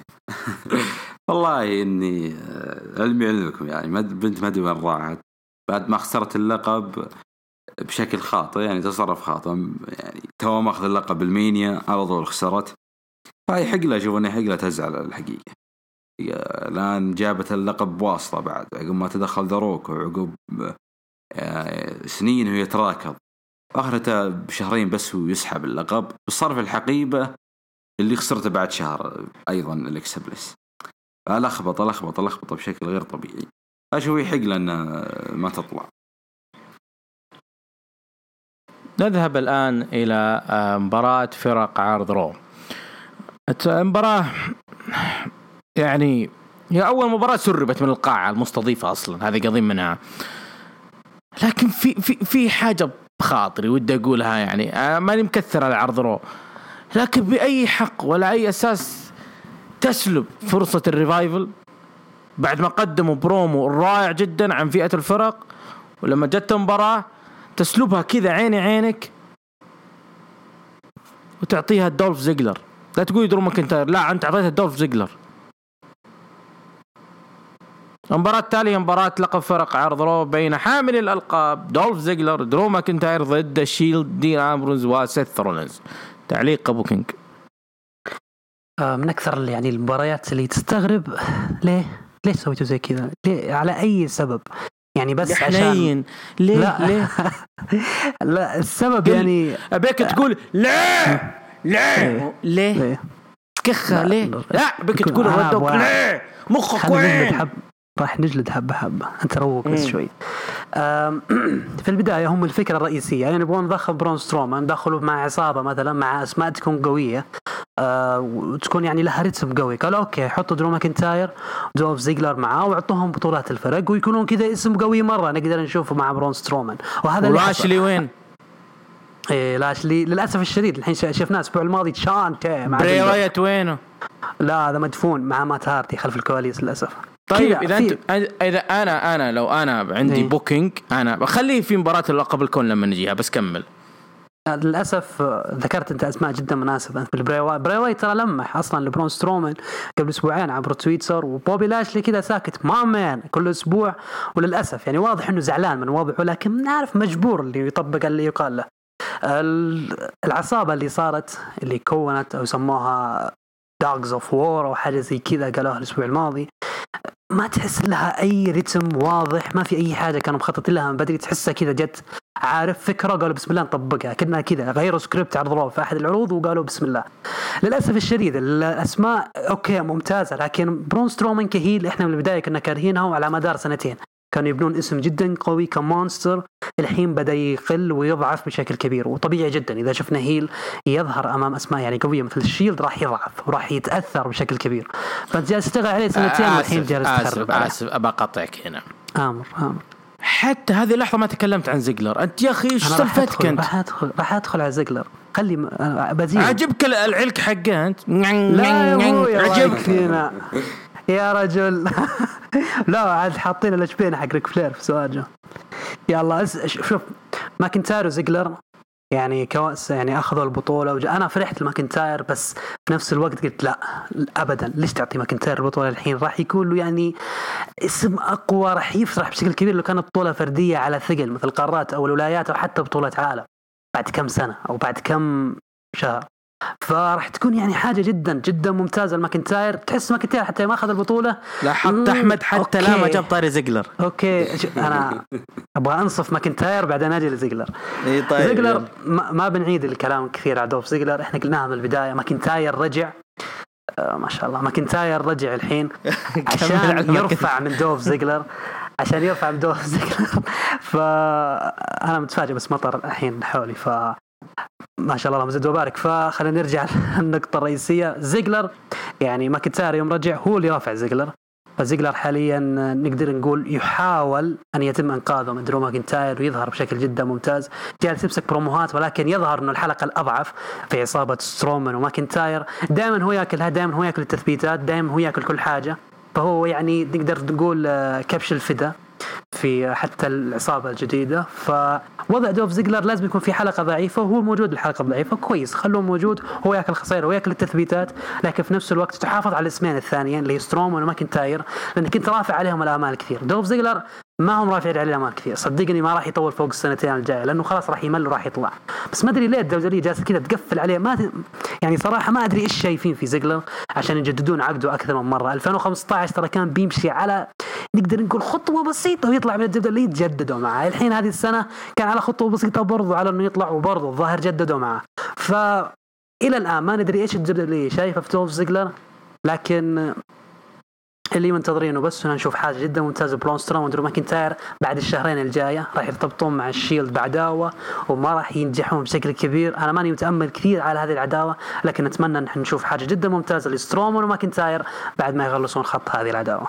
Speaker 3: والله اني علمي علمكم يعني ما بنت ما ادري وين راحت بعد ما خسرت اللقب بشكل خاطئ، يعني تصرف خاطئ، يعني تو ماخذ اللقب المانيا على طول خسرت. هاي حقله اشوف اني حقله تزعل الحقيقه، الان جابت اللقب واسطه بعد عقب ما تدخل دروك وعقب سنين وهي تراكض، اخرته بشهرين بس ويسحب اللقب بالصرف الحقيبه اللي خسرته بعد شهر ايضا الاكسبلس. لخبطه لخبطه لخبطه بشكل غير طبيعي. اشوف يحق لنا ما تطلع.
Speaker 1: نذهب الان الى مباراه فرق عرض رو. المباراه يعني هي اول مباراه سربت من القاعه المستضيفه اصلا، هذه قضية منها، لكن في في في حاجه بخاطري ودي اقولها، يعني ماني مكثر على عرض رو، لكن بأي حق ولا أي أساس تسلب فرصة الريفايفل بعد ما قدموا برومو رائع جدا عن فئة الفرق، ولما جت مباراة تسلبها كذا عيني عينك وتعطيها الدولف زيجلر. لا تقول درو ماكنتاير، لا أنت أعطيتها الدولف زيجلر. المباراة التالية مباراة لقب فرق عرض رو بين حامل الألقاب دولف زيجلر درو ماكنتاير ضد شيلد دين أمبروز وسيث رولينز. تعليق أبو كينج.
Speaker 2: من أكثر يعني المباريات اللي تستغرب ليه ليش سويتوا زي كذا، ليه على أي سبب يعني، بس عشان
Speaker 1: ليه
Speaker 2: لا
Speaker 1: ليه
Speaker 2: لا السبب يعني
Speaker 1: أبيك تقول لا لا ليه كخة ليه لا بك تقول ردوك ليه مخك وين.
Speaker 2: راح نجلد حبة حبة أنت روق بس شوي. في البداية هم الفكرة الرئيسية يعني نبغون نضخم برون سترومان ندخله مع عصابة مثلا مع أسماء تكون قوية، آه وتكون يعني لها رتم قوي. قالوا اوكي حطوا درو ماكنتاير ودولف زيجلر معاه واعطوهم بطولات الفرق ويكونون كذا اسم قوي مره نقدر نشوفه مع برون سترومان. وهذا اللي
Speaker 1: لاشلي وين؟
Speaker 2: إيه لاشلي للاسف الشديد الحين شفناه الاسبوع الماضي شانته مع
Speaker 1: بري وايت وينه؟
Speaker 2: لا هذا مدفون مع مات هاردي خلف الكواليس للاسف.
Speaker 1: طيب اذا انت اذا انا انا لو انا عندي
Speaker 2: إيه؟
Speaker 1: بوكينج انا بخليه في مباراه اللقب الكون لما نجيها بس كمل.
Speaker 2: للأسف ذكرت أنت أسماء جدا مناسبة. البري بري وايت ترى لمح أصلا لبرون سترومان قبل أسبوعين عبر تويتر وبوبي لاشلي كذا ساكت ما مان كل أسبوع. وللأسف يعني واضح إنه زعلان من وضعه لكن نعرف مجبور اللي يطبق اللي يقال له. العصابة اللي صارت اللي كونت أو سموها Dogs of War أو حاجة زي كذا قالوها الأسبوع الماضي ما تحس لها أي رتم واضح ما في أي حاجة كانوا مخططين لها من بدري. تحسها كذا جت عارف فكرة قالوا بسم الله نطبقها كنا كذا غيروا سكريبت عرضوه في أحد العروض وقالوا بسم الله. للأسف الشديد الأسماء أوكي ممتازة لكن برون سترومان كهيل إحنا من البداية كنا كارهينها وعلى مدار سنتين كانوا يبنون اسم جدا قوي كمونستر. الحين بدأ يقل ويضعف بشكل كبير وطبيعي جدا إذا شفنا هيل يظهر أمام أسماء يعني قوية مثل الشيلد راح يضعف وراح يتأثر بشكل كبير. فأنت جالس تشتغل عليه سنتين والحين جالس تخرب عليه.
Speaker 1: آسف أبى أقطعك هنا.
Speaker 2: آمر آمر
Speaker 1: حتى هذه اللحظة ما تكلمت عن زيجلر. أنت يا أخي إيش سالفتك أنت؟
Speaker 2: راح أدخل راح أدخل على زيجلر خلي م... بزيد.
Speaker 1: عجبك العلك حقه أنت؟
Speaker 2: لا يا عجبك فينا يا رجل. لا عاد حاطين الاشبين حق ريك فلير في سواجه. يلا شوف ماكنتاير وزيجلر يعني كواس يعني اخذوا البطوله وج... انا فرحت لماكنتاير بس في نفس الوقت قلت لا ابدا ليش تعطي ماكنتاير البطوله الحين؟ راح يكون له يعني اسم اقوى راح يفرح بشكل كبير لو كانت بطوله فرديه على ثقل مثل قارات او الولايات او حتى بطوله عالم بعد كم سنه او بعد كم شهر. فراح تكون يعني حاجة جدا جدا ممتازة. الماكنتاير تحس ماكنتاير حتى ما أخذ البطولة
Speaker 1: لا حط أحمد حتى لا ما جاب طاري زيجلر.
Speaker 2: أوكي أنا أبغى أنصف ماكنتاير بعدين أجي لزيجلر.
Speaker 1: إيه طيب
Speaker 2: زيجلر ما, ما بنعيد الكلام كثير على دوف زيجلر إحنا قلناها من البداية. ماكنتاير رجع آه ما شاء الله ماكنتاير رجع الحين عشان يرفع من دوف زيجلر عشان يرفع من دوف زيجلر. فأنا متفاجئ بس مطر الحين حولي ف ما شاء الله مزيد وبارك. فخلينا نرجع للنقطة الرئيسية. زيجلر يعني ماكنتاير يوم رجع هو اللي رافع زيجلر. فزيجلر حاليا نقدر نقول يحاول أن يتم إنقاذه من درو ماكنتاير ويظهر بشكل جدا ممتاز. جالس يمسك بروموهات ولكن يظهر إنه الحلقة الأضعف في عصابة سترومان وماكنتاير. دائما هو يأكلها دائما هو يأكل التثبيتات دائما هو يأكل كل حاجة. فهو يعني نقدر نقول كبش الفدا في حتى العصابة الجديدة. فوضع دوف زيجلر لازم يكون في حلقة ضعيفة وهو موجود الحلقة الضعيفة كويس خلوه موجود هو يأكل خسائر ويأكل التثبيتات لكن في نفس الوقت تحافظ على الاسمين الثانيين اللي سترومان وماكنتاير لأنك كنت رافع عليهم الآمال كثير. دوف زيجلر ما هم رافع عليه الآمال كثير صدقني ما راح يطول فوق السنتين الجاية لأنه خلاص راح يمل وراح يطلع. بس ما أدري ليه الدوزرية جالسة كذا تقفل عليه ما ت... يعني صراحة ما أدري إيش شايفين في زيجلر عشان يجددون عقده أكثر من مرة. ألفين وخمسة عشر ترى كان بيمشي على نقدر نقول خطوة بسيطة ويطلع من الدبليو اللي يتجددوا معه. الحين هذه السنة كان على خطوة بسيطة برضو على إنه يطلع وبرضو الظاهر جددوا معه. فإلى الآن ما ندري إيش الدبليو اللي شايفه في دوف زيجلر لكن اللي منتظرينه بس نشوف حاجة جدا ممتازة. برون سترومان ودرو ماكنتاير بعد الشهرين الجاية راح يرتبطون مع الشيلد بعداوة وما راح ينجحون بشكل كبير. أنا ماني متأمل كثير على هذه العداوة لكن نتمنى أن نشوف حاجة جدا ممتازة لسترومان وماكنتاير بعد ما يخلصون خط هذه العداوة.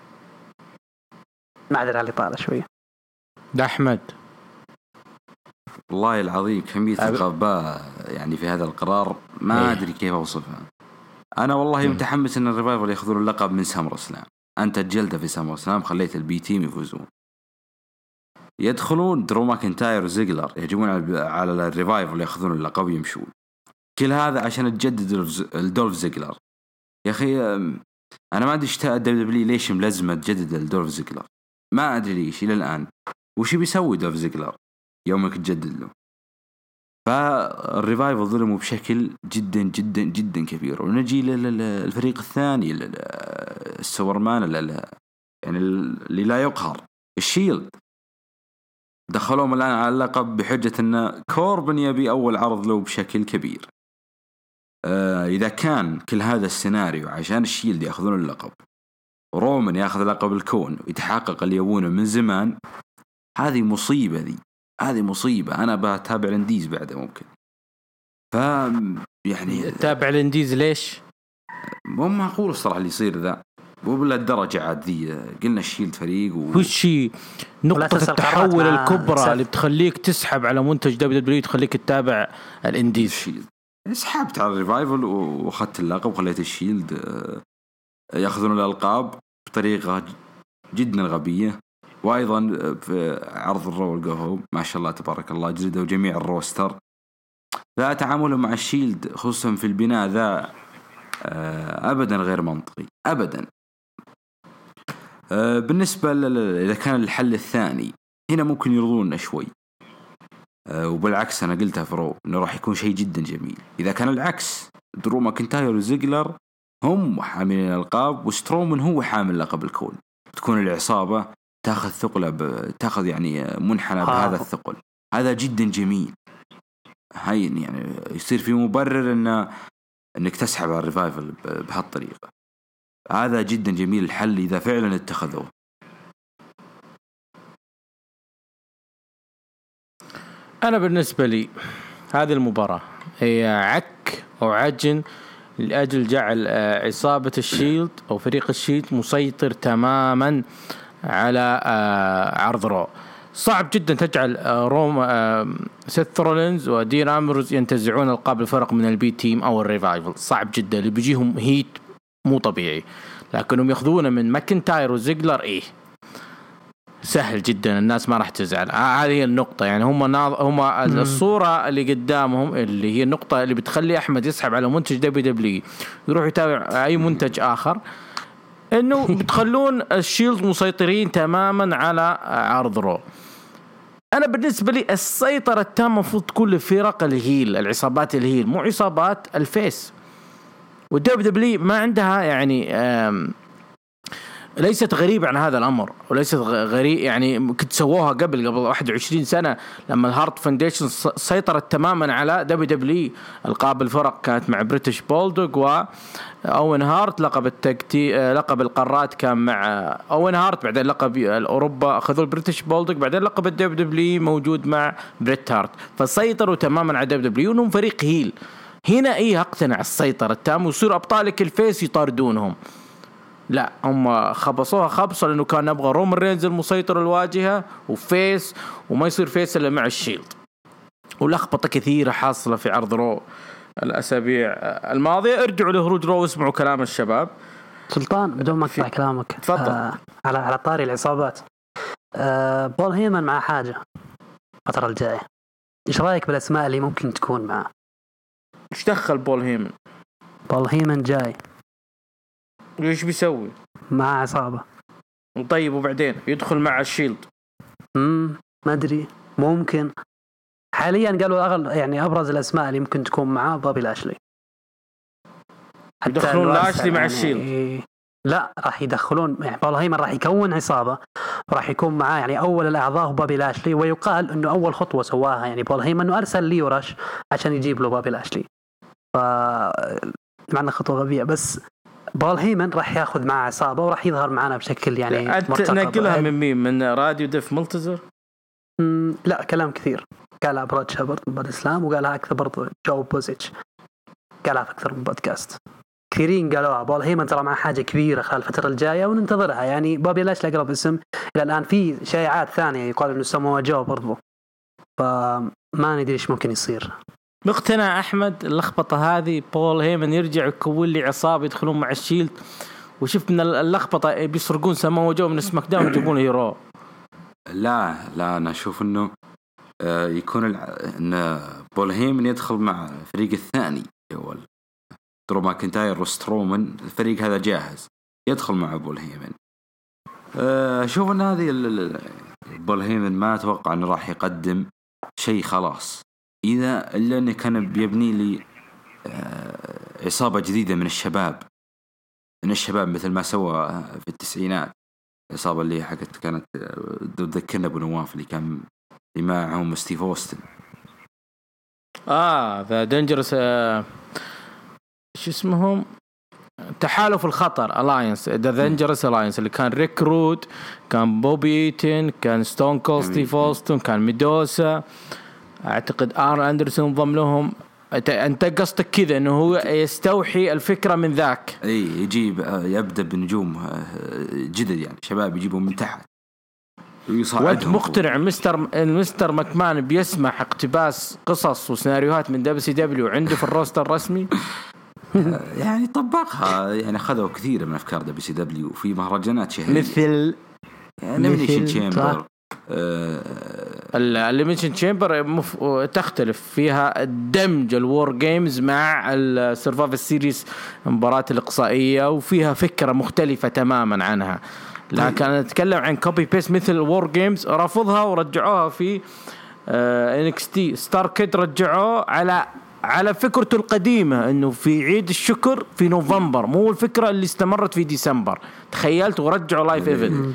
Speaker 2: ما أدري على الإطالة شوية.
Speaker 1: ده أحمد
Speaker 3: والله العظيم كمية الغباء يعني في هذا القرار ما إيه. أدري كيف أوصفها. أنا والله متحمس إن الريفايفل يأخذون اللقب من سامر إسلام. أنت تجلده في سامر إسلام خليت البي تيم يفوزون يدخلون درو ماكنتاير وزيجلر يهجمون على الريفايفل يأخذون اللقب ويمشون. كل هذا عشان تجدد الدولف زيجلر. يا أخي أنا ما أدري اشتاء دبليو ليش ملزمة تجدد الدولف زيجلر ما أدري ليش إلى الآن وش بيسوي دولف زيجلر يومك تجدد له. فالريفايفل ظلموا بشكل جدا جدا جدا كبير. ونجي للفريق الثاني السوبرمان يعني اللي لا يقهر الشيلد دخلوهم الآن على اللقب بحجة أن كوربن يبي أول عرض له بشكل كبير. آه إذا كان كل هذا السيناريو عشان الشيلد يأخذون اللقب رومان يأخذ لقب الكون ويتحقق اللي يبونه من زمان هذه مصيبة ذي هذه مصيبة. أنا بتابع الانديز بعده ممكن. ف يعني
Speaker 1: تابع الانديز ليش؟
Speaker 3: مو معقول الصراحة اللي يصير ذا، مو بالدرجة عاد ذي. قلنا الشيلد فريق و...
Speaker 1: وشي نقطة التحول الكبرى اللي بتخليك تسحب على منتج دبليو دبليو تخليك تتابع الانديز.
Speaker 3: الشيلد سحبت على الريفايفل واخذت اللقب وخليت الشيلد ياخذون الألقاب بطريقة جدا غبية. وأيضا في عرض الرو القهوة ما شاء الله تبارك الله جلدوا جميع الروستر. لا تعاملهم مع الشيلد خصوصا في البناء ذا أبدا غير منطقي أبدا. بالنسبة إذا كان الحل الثاني هنا ممكن يرضوننا شوي، وبالعكس أنا قلتها في رو إنه راح يكون شيء جدا جميل إذا كان العكس. درو ماكنتاير وزيجلر هم حاملين الألقاب وسترومن هو حامل لقب الكون، تكون العصابة تاخذ ثقله ب... تاخذ يعني منحنى بهذا الثقل. هذا جدا جميل. هاي يعني يصير في مبرر إن إنك تسحب على الريفايفل بهالطريقة. هذا جدا جميل الحل إذا فعلا اتخذوه.
Speaker 1: أنا بالنسبة لي هذه المباراة هي عك أو عجن لأجل جعل عصابة الشيلد أو فريق الشيلد مسيطر تماما على عرض رو. صعب جدا تجعل روم سيث رولينز ودين أمبروز ينتزعون ألقاب الفرق من البي تيم أو الريفايفل. صعب جدا، اللي بيجيهم هيت مو طبيعي، لكنهم ياخذونه من ماكنتاير وزيجلر إيه سهل جدا، الناس ما راح تزعل. هذه هي النقطة. يعني هم ناظ... هم الصورة اللي قدامهم اللي هي النقطة اللي بتخلي أحمد يسحب على منتج دبليو دبليو يروح يتابع أي منتج آخر، إنه بتخلون الشيلد مسيطرين تماما على عرض رو. أنا بالنسبة لي السيطرة التامة مفروض تكون لفرق الهيل، العصابات الهيل مو عصابات الفيس. والدبليو دبليو ما عندها يعني ليست غريبة عن هذا الأمر، وليست غريب يعني كنت سووها قبل قبل واحد وعشرين سنة لما الهارت فاونديشن سيطرت تماما على دبليو دبليو. ألقاب الفرق كانت مع بريتش بولدوغ وأوين هارت. لقب التكتي لقب القارات كان مع أوين هارت، بعدين لقب الأوروبا أخذوا البريتش بولدوغ، بعدين لقب الدبليو دبليو موجود مع بريت هارت. فسيطروا تماما على دبليو دبليو وهم فريق هيل. هنا إيه اقتنع السيطرة التامة ويصير أبطالك الفيس يطاردونهم. لا، هم خبصوها خبصة لأنه كان نبغى رومان رينز المسيطر الواجهة وفيس، وما يصير فيس إلا مع الشيلد. ولخبطة كثيرة حاصلة في عرض رو الأسابيع الماضية. ارجعوا لهروج رو واسمعوا كلام الشباب.
Speaker 2: سلطان بدون ما أقطع كلامك،
Speaker 1: تفضل.
Speaker 2: آه على على طاري العصابات، آه بول هيمن مع حاجة الفترة الجاية. إيش رأيك بالأسماء اللي ممكن تكون معه؟
Speaker 1: إيش دخل بول هيمن؟
Speaker 2: بول هيمن جاي
Speaker 1: ايش بيسوي
Speaker 2: مع عصابة؟
Speaker 1: طيب وبعدين يدخل مع الشيلد؟
Speaker 2: امم ما ادري، ممكن. حاليا قالوا أغل يعني ابرز الاسماء اللي ممكن تكون معاه بابي لاشلي.
Speaker 1: يدخلون لاشلي مع
Speaker 2: يعني
Speaker 1: الشيلد؟
Speaker 2: لا، راح يدخلون يعني بول هيمن راح يكون عصابة، راح يكون معاه يعني اول الاعضاء هو بابي لاشلي. ويقال انه اول خطوة سواها يعني بول هيمن انه ارسل ليوراش عشان يجيب له بابي لاشلي. ف معنا خطوة غبية، بس بول هيمن راح ياخذ معه عصابة وراح يظهر معنا بشكل يعني
Speaker 1: أنت نقلها من مين؟ من راديو ديف ملتزر؟
Speaker 2: لا، كلام كثير قالها براد شابرد من بعد الإسلام، وقالها أكثر برضو جو بوزيتش، قالها في أكثر من بودكاست. كثيرين قالوها. بول هيمن ترى مع حاجة كبيرة خلال الفترة الجاية وننتظرها. يعني بابي لاش لأقرب اسم إلى الآن. في شائعات ثانية يقال إنه سموها جو برضو، فما ندري إيش ممكن يصير.
Speaker 1: مقتنع أحمد اللخبطة هذه؟ بول هيمن يرجع يكون لي عصابة يدخلون مع الشيلد، وشفت من اللخبطة بيسرقون سماوة جو من سماك داون ويجيبون هيرو.
Speaker 3: لا لا أنا أشوف إنه يكون الع... إن بول هيمن يدخل مع الفريق الثاني هو درو ماكنتاير وسترومان. الفريق هذا جاهز يدخل مع بول هيمن. أشوف إن هذه ال... بول هيمن ما أتوقع إنه راح يقدم شيء خلاص، إذا إلا إنه كان بيبني لي عصابة جديدة من الشباب من الشباب مثل ما سوى في التسعينات. العصابة اللي حقت كانت تذكرنا أبو نواف اللي كان اللي معهم ستيف أوستن.
Speaker 1: آه ذا دينجرس آه شو اسمهم؟ تحالف الخطر ألاينس، ذا دينجرس ألاينس، اللي كان ريك رود، كان بوبي إيتن، كان ستون كول ستيف أوستن، كان ميدوسا، أعتقد آر أندرسون ضم لهم. انت قصدك كذا انه هو يستوحي الفكره من ذاك.
Speaker 3: اي يجيب يبدا بنجوم جدد يعني شباب يجيبوا من تحت
Speaker 1: وانت مقتنع مستر المستر ماكمان بيسمح اقتباس قصص وسيناريوهات من دبليو سي دبليو عنده في الروستر الرسمي؟
Speaker 3: يعني طبقها يعني اخذوا كثير من افكار دبليو سي دبليو في مهرجانات شهريه
Speaker 1: مثل
Speaker 3: الإليمينيشن تشامبر.
Speaker 1: الإليمينيشن تشامبر مف... تختلف فيها دمج الوور جيمز مع السرفايفل سيريز المباراة الإقصائية وفيها فكرة مختلفة تماما عنها. لكن نتكلم عن كوبي بيست مثل الوور جيمز رفضها ورجعوها في إن إكس تي ستار كيد رجعوه على على فكرته القديمة انه في عيد الشكر في نوفمبر مو الفكرة اللي استمرت في ديسمبر. تخيلت ورجعوا لايف ايفنت.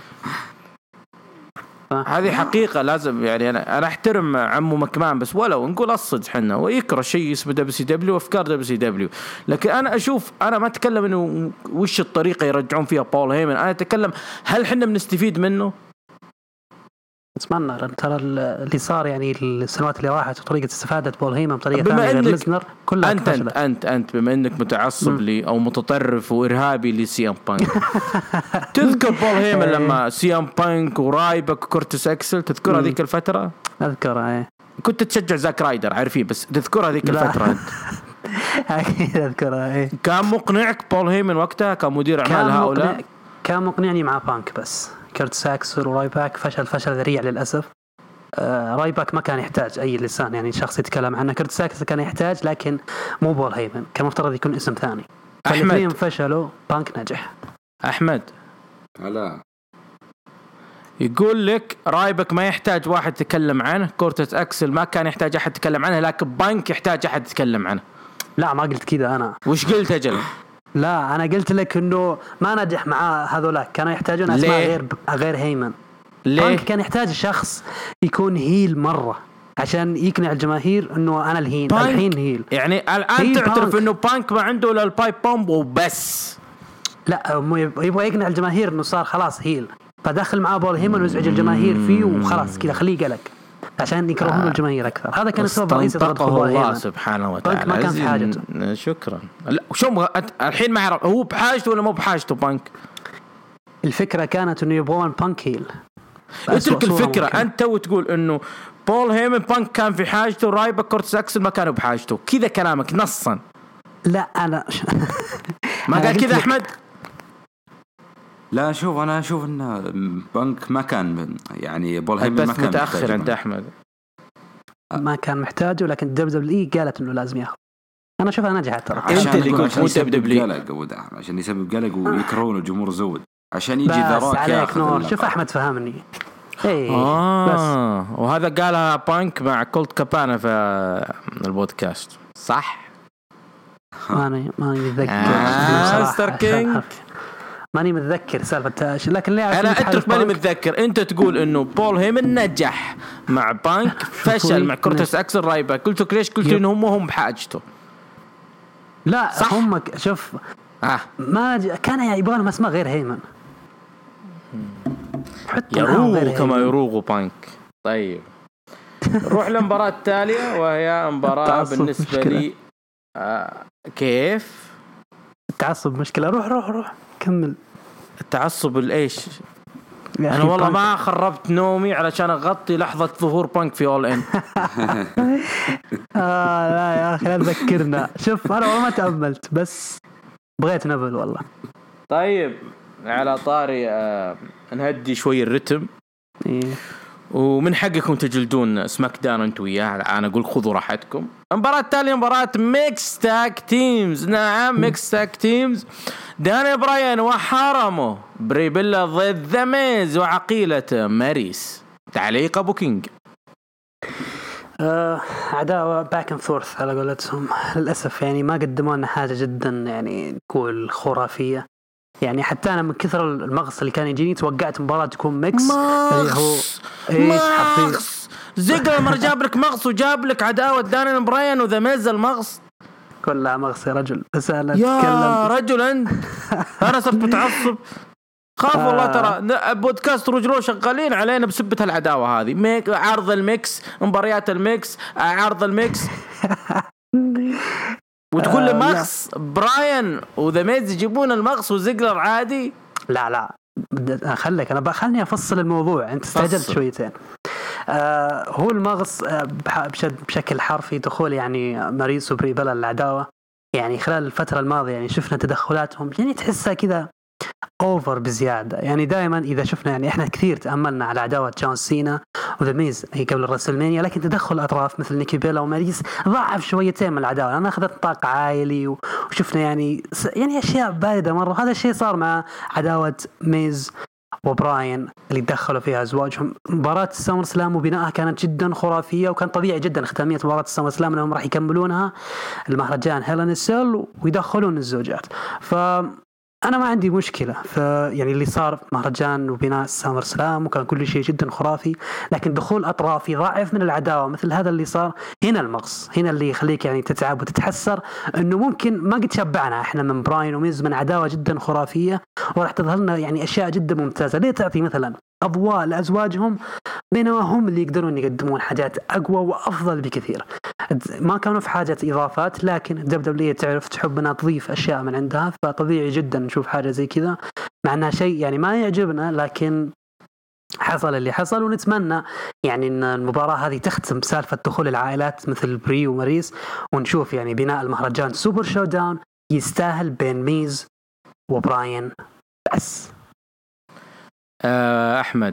Speaker 1: هذه حقيقة لازم يعني أنا أنا أحترم عمو مكمان بس ولو نقول الصدق حنا ويكره شيء اسمه دبليو سي دبليو وأفكار دبليو سي دبليو. لكن أنا أشوف أنا ما أتكلم إنه وش الطريقة يرجعون فيها بول هيمن. أنا أتكلم هل حنا بنستفيد منه؟
Speaker 2: أتمنى ترى اللي صار يعني السنوات اللي راحت وطريقة استفادة بول هيمن بطريقة
Speaker 1: بما
Speaker 2: ثانية غير ليزنر كلها
Speaker 1: أنت أنت, أنت أنت بما إنك متعصب لي أو متطرف وإرهابي لسي أم بانك تذكر بول هيمن لما سي أم بانك ورايبك وكورتس أكسل تذكر هذيك الفترة؟
Speaker 2: أذكرها إيه.
Speaker 1: كنت تشجع زاك رايدر عارفين بس تذكر هذيك الفترة أنت؟
Speaker 2: أكيد أذكرها إيه.
Speaker 1: كان مقنعك بول هيمن وقتها كمدير أعمال هؤلاء؟
Speaker 2: كان مقنعني مع بانك بس كورتس أكسل ورايباك فشل فشل ذريع للأسف. آه رايباك ما كان يحتاج أي لسان يعني شخص يتكلم عنه. كورتس أكسل كان يحتاج لكن مو بول هيمن كان مفترض يكون اسم ثاني.
Speaker 1: أحمد
Speaker 2: فشلوا بانك نجح.
Speaker 1: أحمد
Speaker 3: لا
Speaker 1: يقول لك رايبك ما يحتاج واحد يتكلم عنه. كورتس أكسل ما كان يحتاج أحد يتكلم عنه لكن بانك يحتاج أحد يتكلم عنه.
Speaker 2: لا ما قلت كذا أنا.
Speaker 1: وش قلت أجل؟
Speaker 2: لا أنا قلت لك إنه ما نجح مع هذولاك كانوا يحتاجون أسماء غير غير هيمن.
Speaker 1: ليه؟
Speaker 2: كان يحتاج شخص يكون هيل مرة عشان يقنع الجماهير إنه أنا الهين الحين هيل.
Speaker 1: يعني الآن تعترف بانك. إنه بانك ما عنده إلا البايب بومب وبس.
Speaker 2: لا يبغى يقنع الجماهير إنه صار خلاص هيل فدخل معاه بول هيمن ويزعج الجماهير فيه وخلاص كذا خليه قلق عشان يكرهون آه. الجماهير أكثر. هذا كان السبب الرئيسي
Speaker 1: طرد بول الله سبحانه وتعالى.
Speaker 2: ما كان في حاجته.
Speaker 1: شكرا. لا شو الحين ما أعرف هو بحاجته ولا مو بحاجته بانك.
Speaker 2: الفكرة كانت إنه يبغون بانك هيل.
Speaker 1: اترك الفكرة ممكن. أنت وتقول إنه بول هيمن بانك كان في حاجته رايبك كورتس أكسل ما كانوا بحاجته كذا كلامك نصا.
Speaker 2: لا أنا
Speaker 1: ما قال كذا أحمد.
Speaker 3: لا شوف أنا أشوف إن بانك ما كان يعني بول هيمن ما كان
Speaker 1: متأخر عند أحمد
Speaker 2: ما كان محتاجه لكن دبليو دبليو إي قالت إنه لازم ياخذ. أنا أشوفها نجحت ترى.
Speaker 1: أنت اللي قلت مو دبليو
Speaker 3: دبليو عشان يسبب قلق ويكرهون الجمهور زود عشان يجي ذراك ياخذ.
Speaker 2: شوف أحمد فهمني.
Speaker 1: إيه آه. بس وهذا قالها بانك مع كولت كابانا في البودكاست صح؟
Speaker 2: ماني ماني متذكر.
Speaker 1: آه مستر كينج
Speaker 2: ماني متذكر سالفة لكن لا
Speaker 1: أنا أترك ماني متذكر. أنت تقول إنه بول هيمن نجح مع بانك فشل مع كورتس أكسل رايبك. قلت ليش؟ قلت إنه هم هم بحاجته.
Speaker 2: لا صح. هم شوف
Speaker 1: آه.
Speaker 2: ما كان يبغون اسماء غير هيمن
Speaker 1: يروغ كما يروغ بانك. طيب نروح للمباراة التالية وهي مباراة بالنسبة لي آه كيف
Speaker 2: التعصب مشكلة. روح روح روح كمل.
Speaker 1: التعصب الإيش؟ أنا والله ما خربت نومي علشان أغطي لحظة ظهور بانك في أول إن.
Speaker 2: آه لا يا أخي لا تذكرنا. شوف أنا والله ما تأملت بس بغيت نبل والله.
Speaker 1: طيب على طاري آه نهدي شوي الرتم.
Speaker 2: إيه.
Speaker 1: ومن حقكم تجلدون سماك داون انتوا وياه. انا اقول خذوا راحتكم. المباراه التاليه مباراه ميكس تاك تيمز. نعم ميكس تاك تيمز. داني براين وحرمه بري بيلا ضد ذا ميز وعقيلته ماريس. تعليق ابو كينج.
Speaker 2: آه عداوه باك اند فورث على قولتهم للاسف يعني ما قدموا لنا حاجه جدا يعني نقول خرافيه يعني. حتى أنا من كثر المغص اللي كان يجيني توقعت مباراة تكون ميكس اللي هو إيش
Speaker 1: مغص زيجلر مر جاب لك مغص وجاب لك عداوة داني براين وذا ميز. المغص
Speaker 2: كلها مغص يا رجل. بس أنا
Speaker 1: يا
Speaker 2: أتكلم
Speaker 1: رجل أنت أنا صرت متعصب خاف آه. والله ترى بودكاست رجلو شغالين علينا بسبة العداوة هذه. ميك عرض الميكس مباريات الميكس عرض الميكس وتقول لي مغص براين وذا ميز يجيبون المغص وزيجلر عادي؟
Speaker 2: لا لا خليك انا بخلني افصل الموضوع، انت استعجلت شويتين. آه هو المغص آه بشكل حرفي دخول يعني ماريس وبري بلا العداوة يعني خلال الفترة الماضية، يعني شفنا تدخلاتهم يعني تحسها كذا اوفر بزيادة. يعني دائما اذا شفنا يعني احنا كثير تأملنا على عداوة جون سينا وذا ميز هي قبل الرسلمانيا، لكن تدخل اطراف مثل نيكي بيلا وماريس ضعف شويتين من العداوة، انا اخذت نطاق عائلي وشفنا يعني يعني اشياء باردة مرة. هذا الشيء صار مع عداوة ميز وبراين اللي دخلوا فيها أزواجهم. مباراة السمر سلام وبنائها كانت جدا خرافية، وكان طبيعي جدا ختامية مباراة السمر سلام أنهم راح يكملونها المهرجان هيلن السيل ويدخلون الزوجات. فأنا ما عندي مشكلة ف يعني اللي صار في مهرجان وبناء السمر سلام وكان كل شيء جدا خرافي، لكن دخول أطراف يضاعف من العداوة مثل هذا اللي صار هنا المغص، هنا اللي يخليك يعني تتعب وتتحسر إنه ممكن ما قد شبعنا إحنا من براين وميز من عداوة جدا خرافية وراح تظهرنا يعني أشياء جدا ممتازة. ليه تعطي مثلا أضواء لأزواجهم بينما هم اللي يقدرون يقدمون حاجات أقوى وأفضل بكثير؟ ما كانوا في حاجة إضافات، لكن دبليو تعرف تحب أنها تضيف أشياء من عندها، فطبيعي جدا نشوف حاجة زي كذا مع أنها شيء يعني ما يعجبنا، لكن حصل اللي حصل. ونتمنى يعني أن المباراة هذه تختم سالفة دخول العائلات مثل بري وماريس، ونشوف يعني بناء المهرجان سوبر شو داون يستاهل بين ميز وبراين بس.
Speaker 1: أه أحمد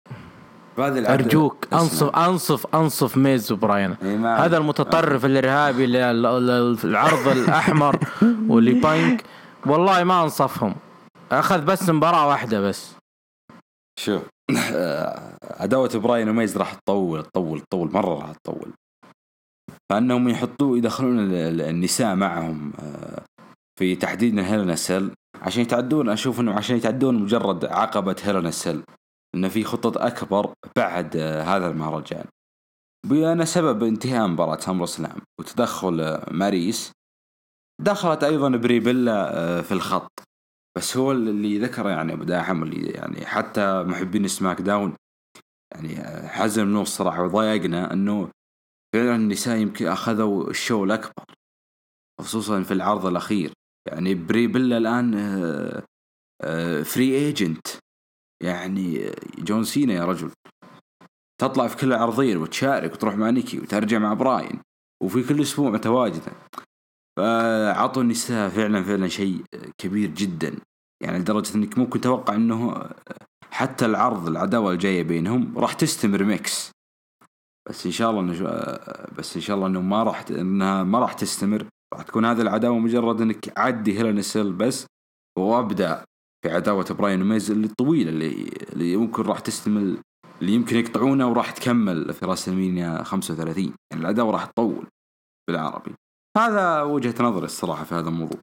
Speaker 1: أرجوك أنصف أنصف أنصف ميز وبراين، هذا المتطرف الإرهابي للعرض الأحمر واللي بانك والله ما أنصفهم، أخذ بس مباراة واحدة بس.
Speaker 3: شوف عداوة براين وميز راح تطول تطول تطول مرة راح تطول، فأنهم يحطوا يدخلون النساء معهم في تحديد هيلن السيل عشان يتعدون. أشوف إنه عشان يتعدون مجرد عقبة هيلن السيل، إن في خطة أكبر بعد هذا المهرجان. بأن سبب انتهاء مباراة سمر سلام وتدخل ماريس دخلت أيضا بري بيلا في الخط، بس هو اللي ذكر يعني أبو داحم اللي يعني حتى محبين سماك داون يعني حزن منه الصراحة وضايقنا إنه فعلا النساء يمكن أخذوا الشو الأكبر خصوصا في العرض الأخير. يعني بري بيلا الآن فري ايجنت، يعني جون سينا يا رجل تطلع في كل العرضين وتشارك وتروح مع نيكي وترجع مع براين وفي كل أسبوع متواجدة. فعطوا النساء فعلا فعلا شيء كبير جدا، يعني لدرجة أنك ممكن توقع أنه حتى العرض العداوة الجاية بينهم راح تستمر ميكس، بس إن شاء الله إنه بس إن شاء الله إنه ما راح إنها ما راح تستمر، راح تكون هذه العداوة مجرد إنك عدي هيلن السيل بس وأبدأ في عداوة براين وميز اللي طويلة اللي اللي ممكن راح تستمر، اللي يمكن يقطعونه وراح تكمل في راسلمانيا خمسة وثلاثين. يعني العداوة راح تطول بالعربي. هذا وجهة نظري الصراحة في هذا الموضوع.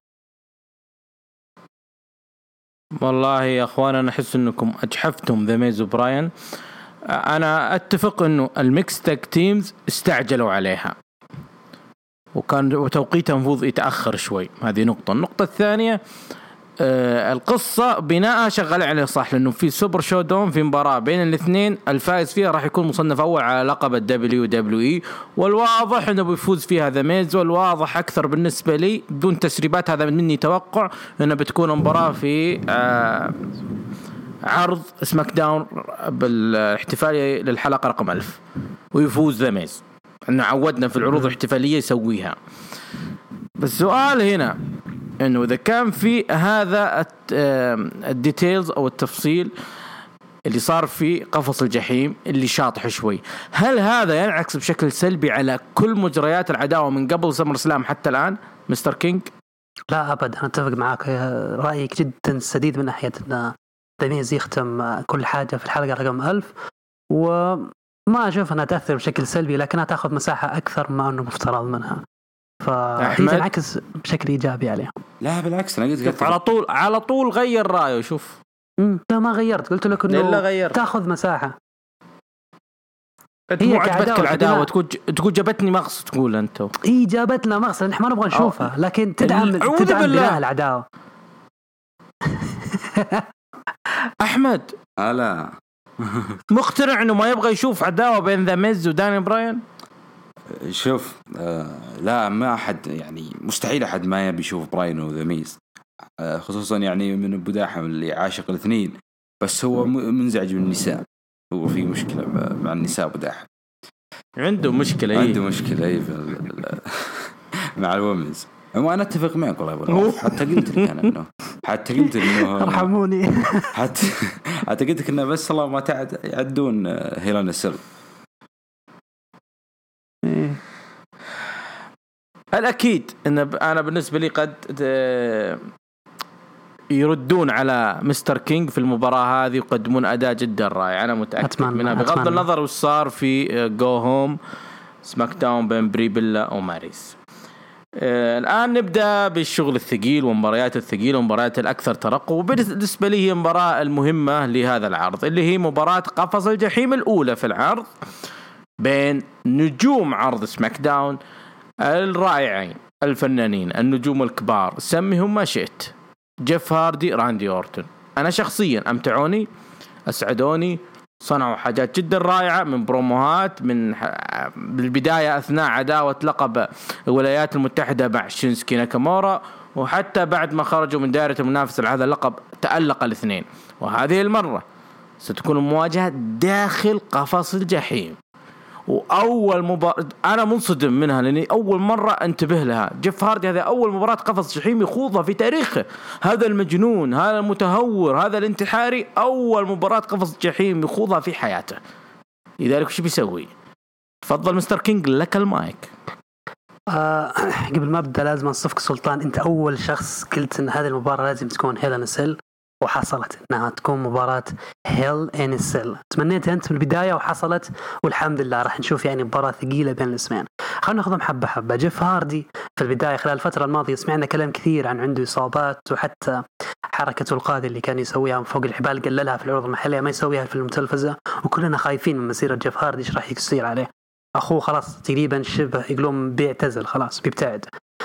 Speaker 1: والله يا أخوان أنا أحس أنكم أجحفتم ذا ميز وبراين. أنا أتفق أنه الميكس تاج تيمز استعجلوا عليها وكان وتوقيتها مفروض يتأخر شوي، هذه نقطة. النقطة الثانية آه القصة بناءها شغال عليه صح، لأنه في سوبر شو دون في مباراة بين الاثنين الفائز فيها راح يكون مصنف أول على لقب الدبليو دبليو إي، والواضح أنه بيفوز فيها ذا ميز، والواضح أكثر بالنسبة لي بدون تسريبات هذا مني توقع أنه بتكون مباراة في آه عرض سماك داون بالاحتفالية للحلقة رقم ألف ويفوز ذا ميز، أنه عودنا في العروض الاحتفالية يسويها. بس السؤال هنا انه اذا كان في هذا الديتيلز او التفصيل اللي صار في قفص الجحيم اللي شاطح شوي، هل هذا ينعكس بشكل سلبي على كل مجريات العداوة من قبل سمر سلام حتى الآن مستر كينج؟
Speaker 2: لا أبدا، أنا أتفق معك، رأيك جدا سديد من ناحية أن دميز يختم كل حاجة في الحلقة رقم ألف، وما أشوف أنها تأثر بشكل سلبي لكنها تأخذ مساحة أكثر ما أنه مفترض منها، فهي تنعكس بشكل إيجابي عليها.
Speaker 3: لا بالعكس، أنا قلت
Speaker 1: على طول على طول غير رأيه. شوف
Speaker 2: لا ما غيرت، قلت لك إنه تأخذ مساحة.
Speaker 1: هي عجبتك العداوة تقول تقول جابتني مغص، تقول أنت
Speaker 2: إيه جابتنا مغص، نحن ما نبغى نشوفها لكن تدعم تدعم بناء العداوة.
Speaker 1: أحمد
Speaker 3: لا
Speaker 1: مقتنع إنه ما يبغى يشوف عداوة بين ذا ميز وداني براين؟
Speaker 3: شوف آه لا ما أحد يعني مستحيل أحد ما يبي يشوف براين وذا ميز، آه خصوصا يعني من أبو داحم اللي عاشق الاثنين، بس هو منزعج من النساء، هو في مشكلة مع النساء أبو داحم،
Speaker 1: عنده مشكلة
Speaker 3: عنده مشكلة إيه مع الومنز. وأنا أتفق معك والله أبو، حتى قلت لك أنا إنه حتى قلت إنه
Speaker 2: ارحموني
Speaker 3: حتى حتى قلت لك إنه بس الله ما تعد يعدون هيلانا سيل.
Speaker 1: الأكيد إن أنا بالنسبة لي قد يردون على مستر كينج في المباراة هذه ويقدمون أداء جدا رائع، أنا متأكد منها بغض النظر وش صار في جو هوم سماك داون بين بري بيلا وماريس. آه الآن نبدأ بالشغل الثقيل ومباريات الثقيل ومباريات الأكثر ترقب، وبالنسبة لي هي المباراة المهمة لهذا العرض اللي هي مباراة قفز الجحيم الأولى في العرض بين نجوم عرض سماك داون الرائعين الفنانين النجوم الكبار سميهم ما شئت، جيف هاردي راندي أورتون. أنا شخصيا أمتعوني أسعدوني، صنعوا حاجات جدا رائعة من بروموهات من بالبداية أثناء عداوة لقب الولايات المتحدة مع شينسكي ناكامورا، وحتى بعد ما خرجوا من دائرة المنافسة على هذا اللقب تألق الاثنين. وهذه المرة ستكون مواجهة داخل قفص الجحيم، وأول مباراة أنا منصدم منها لأني أول مرة انتبه لها. جيف هاردي هذا أول مباراة قفص جحيم يخوضها في تاريخه، هذا المجنون هذا المتهور هذا الانتحاري أول مباراة قفص جحيم يخوضها في حياته، لذلك وش بيسوي؟ تفضل مستر كينج لك المايك.
Speaker 2: آه قبل ما أبدأ لازم أنصفك سلطان، أنت أول شخص قلت إن هذه المباراة لازم تكون هيل إن سيل، وحصلت انها تكون مباراة هيل ان سيل. تمنيت انت في البداية وحصلت، والحمد لله راح نشوف يعني مباراة ثقيلة بين الاسمين. خلينا ناخذهم حبة حبة. جيف هاردي في البداية خلال الفترة الماضية سمعنا كلام كثير عن عنده إصابات، وحتى حركة القاضي اللي كان يسويها من فوق الحبال قللها في العروض المحلية ما يسويها في المتلفزة، وكلنا خايفين من مسيرة جيف هاردي ايش راح يصير عليه. اخوه خلاص تقريبا شبه يقولون بيعتزل خلاص بيبتعد.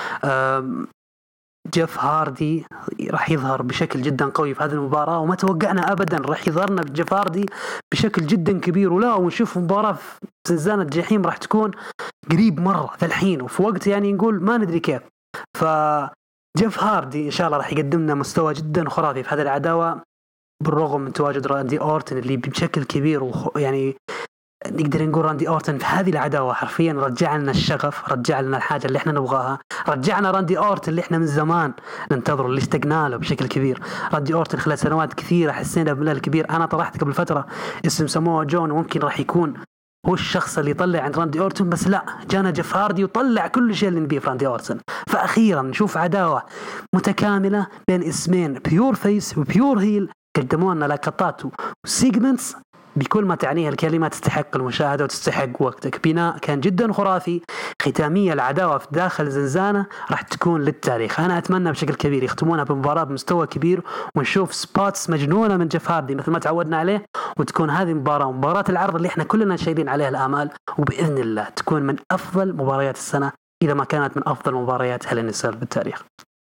Speaker 2: جيف هاردي راح يظهر بشكل جدا قوي في هذه المباراة، وما توقعنا أبدا راح يظهرنا بجيف هاردي بشكل جدا كبير، ولا ونشوف مباراة في زنزانة الجحيم راح تكون قريب مرة ذا الحين وفي وقت يعني نقول ما ندري كيف. فجيف هاردي إن شاء الله راح يقدم لنا مستوى جدا خرافي في هذه العداوة، بالرغم من تواجد راندي أورتن اللي بشكل كبير ويعني نقدر نقول راندي أورتن في هذه العداوة حرفيا رجع لنا الشغف، رجع لنا الحاجة اللي احنا نبغاها، رجعنا راندي أورتن اللي احنا من زمان ننتظره اللي اشتقنا له بشكل كبير. راندي أورتن خلال سنوات كثيرة حسينا بملل كبير. أنا طرحت قبل فترة اسم ساموا جون وممكن راح يكون هو الشخص اللي يطلع عند راندي أورتن، بس لا، جانا جيف هاردي وطلع كل شيء اللي نبيه في راندي أورتن. فأخيرا نشوف عداوة متكاملة بين اسمين بيور فيس وبيور هيل، قدموا لنا لقطات وسيجمنتس بكل ما تعنيه الكلمة تستحق المشاهدة وتستحق وقتك. بناء كان جدا خرافي. ختامية العداوة في داخل زنزانة راح تكون للتاريخ. أنا أتمنى بشكل كبير يختمونها بمباراة بمستوى كبير ونشوف سبوتس مجنونة من جيف هاردي مثل ما تعودنا عليه، وتكون هذه مباراة مباراة العرض اللي احنا كلنا شايلين عليها الآمال، وبإذن الله تكون من أفضل مباريات السنة إذا ما كانت من أفضل مباريات هل النسال بالتاريخ.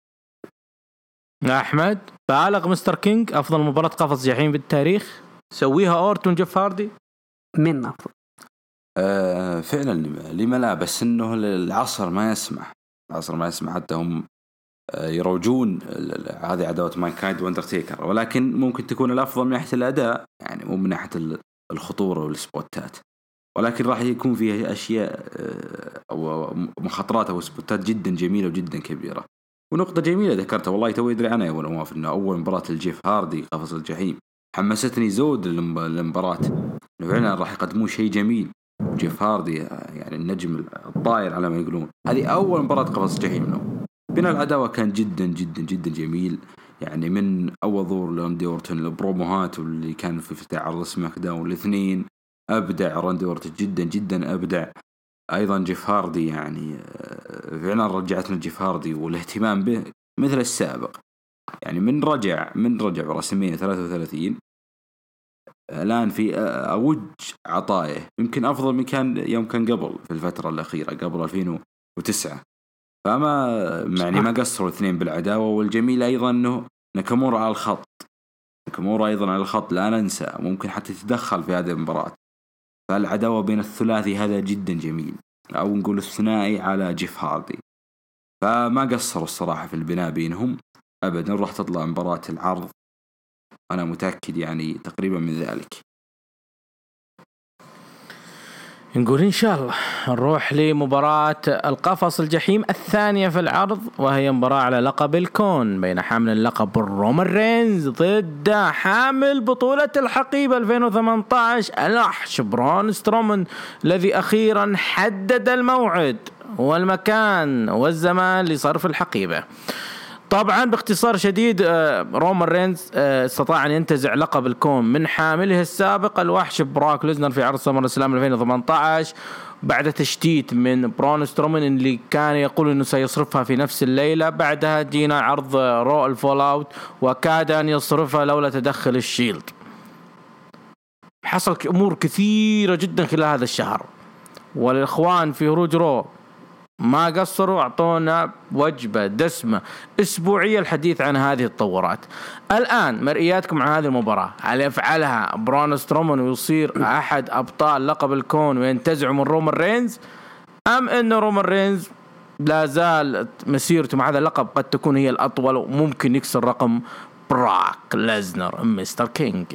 Speaker 1: أحمد بالغ مستر كينج، أفضل مباراة قفص جحيم بالتاريخ سويها أورتون جيف هاردي
Speaker 2: من أفضل.
Speaker 3: آه فعلا لما لا، بس إنه العصر ما يسمح، العصر ما يسمح حتى هم آه يروجون هذه عداوة مانكايند واندرتيكر، ولكن ممكن تكون الأفضل من ناحية الأداء يعني مو من ناحية الخطورة والسبوتات، ولكن راح يكون فيها أشياء آه أو مخاطرات أو سبوتات جدا جميلة وجدا كبيرة. ونقطة جميلة ذكرتها والله تو يدري أنا يا أبو نواف إنه أول مباراة الجيف هاردي قفص الجحيم حمستني زود للمباراة، فعلا راح يقدمون شيء جميل. جيف هاردي يعني النجم الطائر على ما يقولون، هذه أول مباراة قفص الجحيم له. بين العداوة كان جدا جدا جدا جميل، يعني من أول ظهور راندي أورتن البروموهات واللي كان في فتح عرض سماك داون الاثنين أبدع راندي أورتن جدا جدا أبدع. أيضا جيف هاردي يعني فعلا رجعتنا جيف هاردي والاهتمام به مثل السابق، يعني من رجع من رجع ورسمين ثلاثة وثلاثين الآن في أوج عطايه يمكن أفضل من كان يوم كان قبل في الفترة الأخيرة قبل ألفين وتسعة. فما يعني ما قصروا الاثنين بالعداوة. والجميل أيضا أنه ناكامورا على الخط، ناكامورا أيضا على الخط لا ننسى، ممكن حتى تتدخل في هذه المباراة. فالعداوة بين الثلاثي هذا جدا جميل. أو نقول الثنائي على جيف هاردي. فما قصروا الصراحة في البناء بينهم أبدا. راح تطلع مباراة العرض أنا متأكد يعني تقريبا من ذلك.
Speaker 1: نقول إن شاء الله نروح لمباراة القفص الجحيم الثانية في العرض، وهي مباراة على لقب الكون بين حامل اللقب رومان رينز ضد حامل بطولة الحقيبة ألفين وثمانية عشر الوحش برون سترومان، الذي أخيرا حدد الموعد والمكان والزمان لصرف الحقيبة. طبعا باختصار شديد رومان رينز استطاع أن ينتزع لقب الكون من حامله السابق الوحش براك ليزنر في عرض سمر الإسلام ألفين وثمانية عشر بعد تشتيت من برون سترومان اللي كان يقول أنه سيصرفها في نفس الليلة. بعدها جينا عرض رو الفول أوت وكاد أن يصرفها لولا تدخل الشيلد. حصل أمور كثيرة جدا خلال هذا الشهر، والإخوان في هروج رو ما قصروا، أعطونا وجبة دسمة أسبوعية الحديث عن هذه التطورات. الآن مرئياتكم عن هذه المباراة، هل يفعلها برون سترومان ويصير أحد أبطال لقب الكون وينتزع من رومان رينز، أم أن رومان رينز لا زال مسيرته مع هذا اللقب قد تكون هي الأطول وممكن يكسر رقم براك ليزنر مستر كينج؟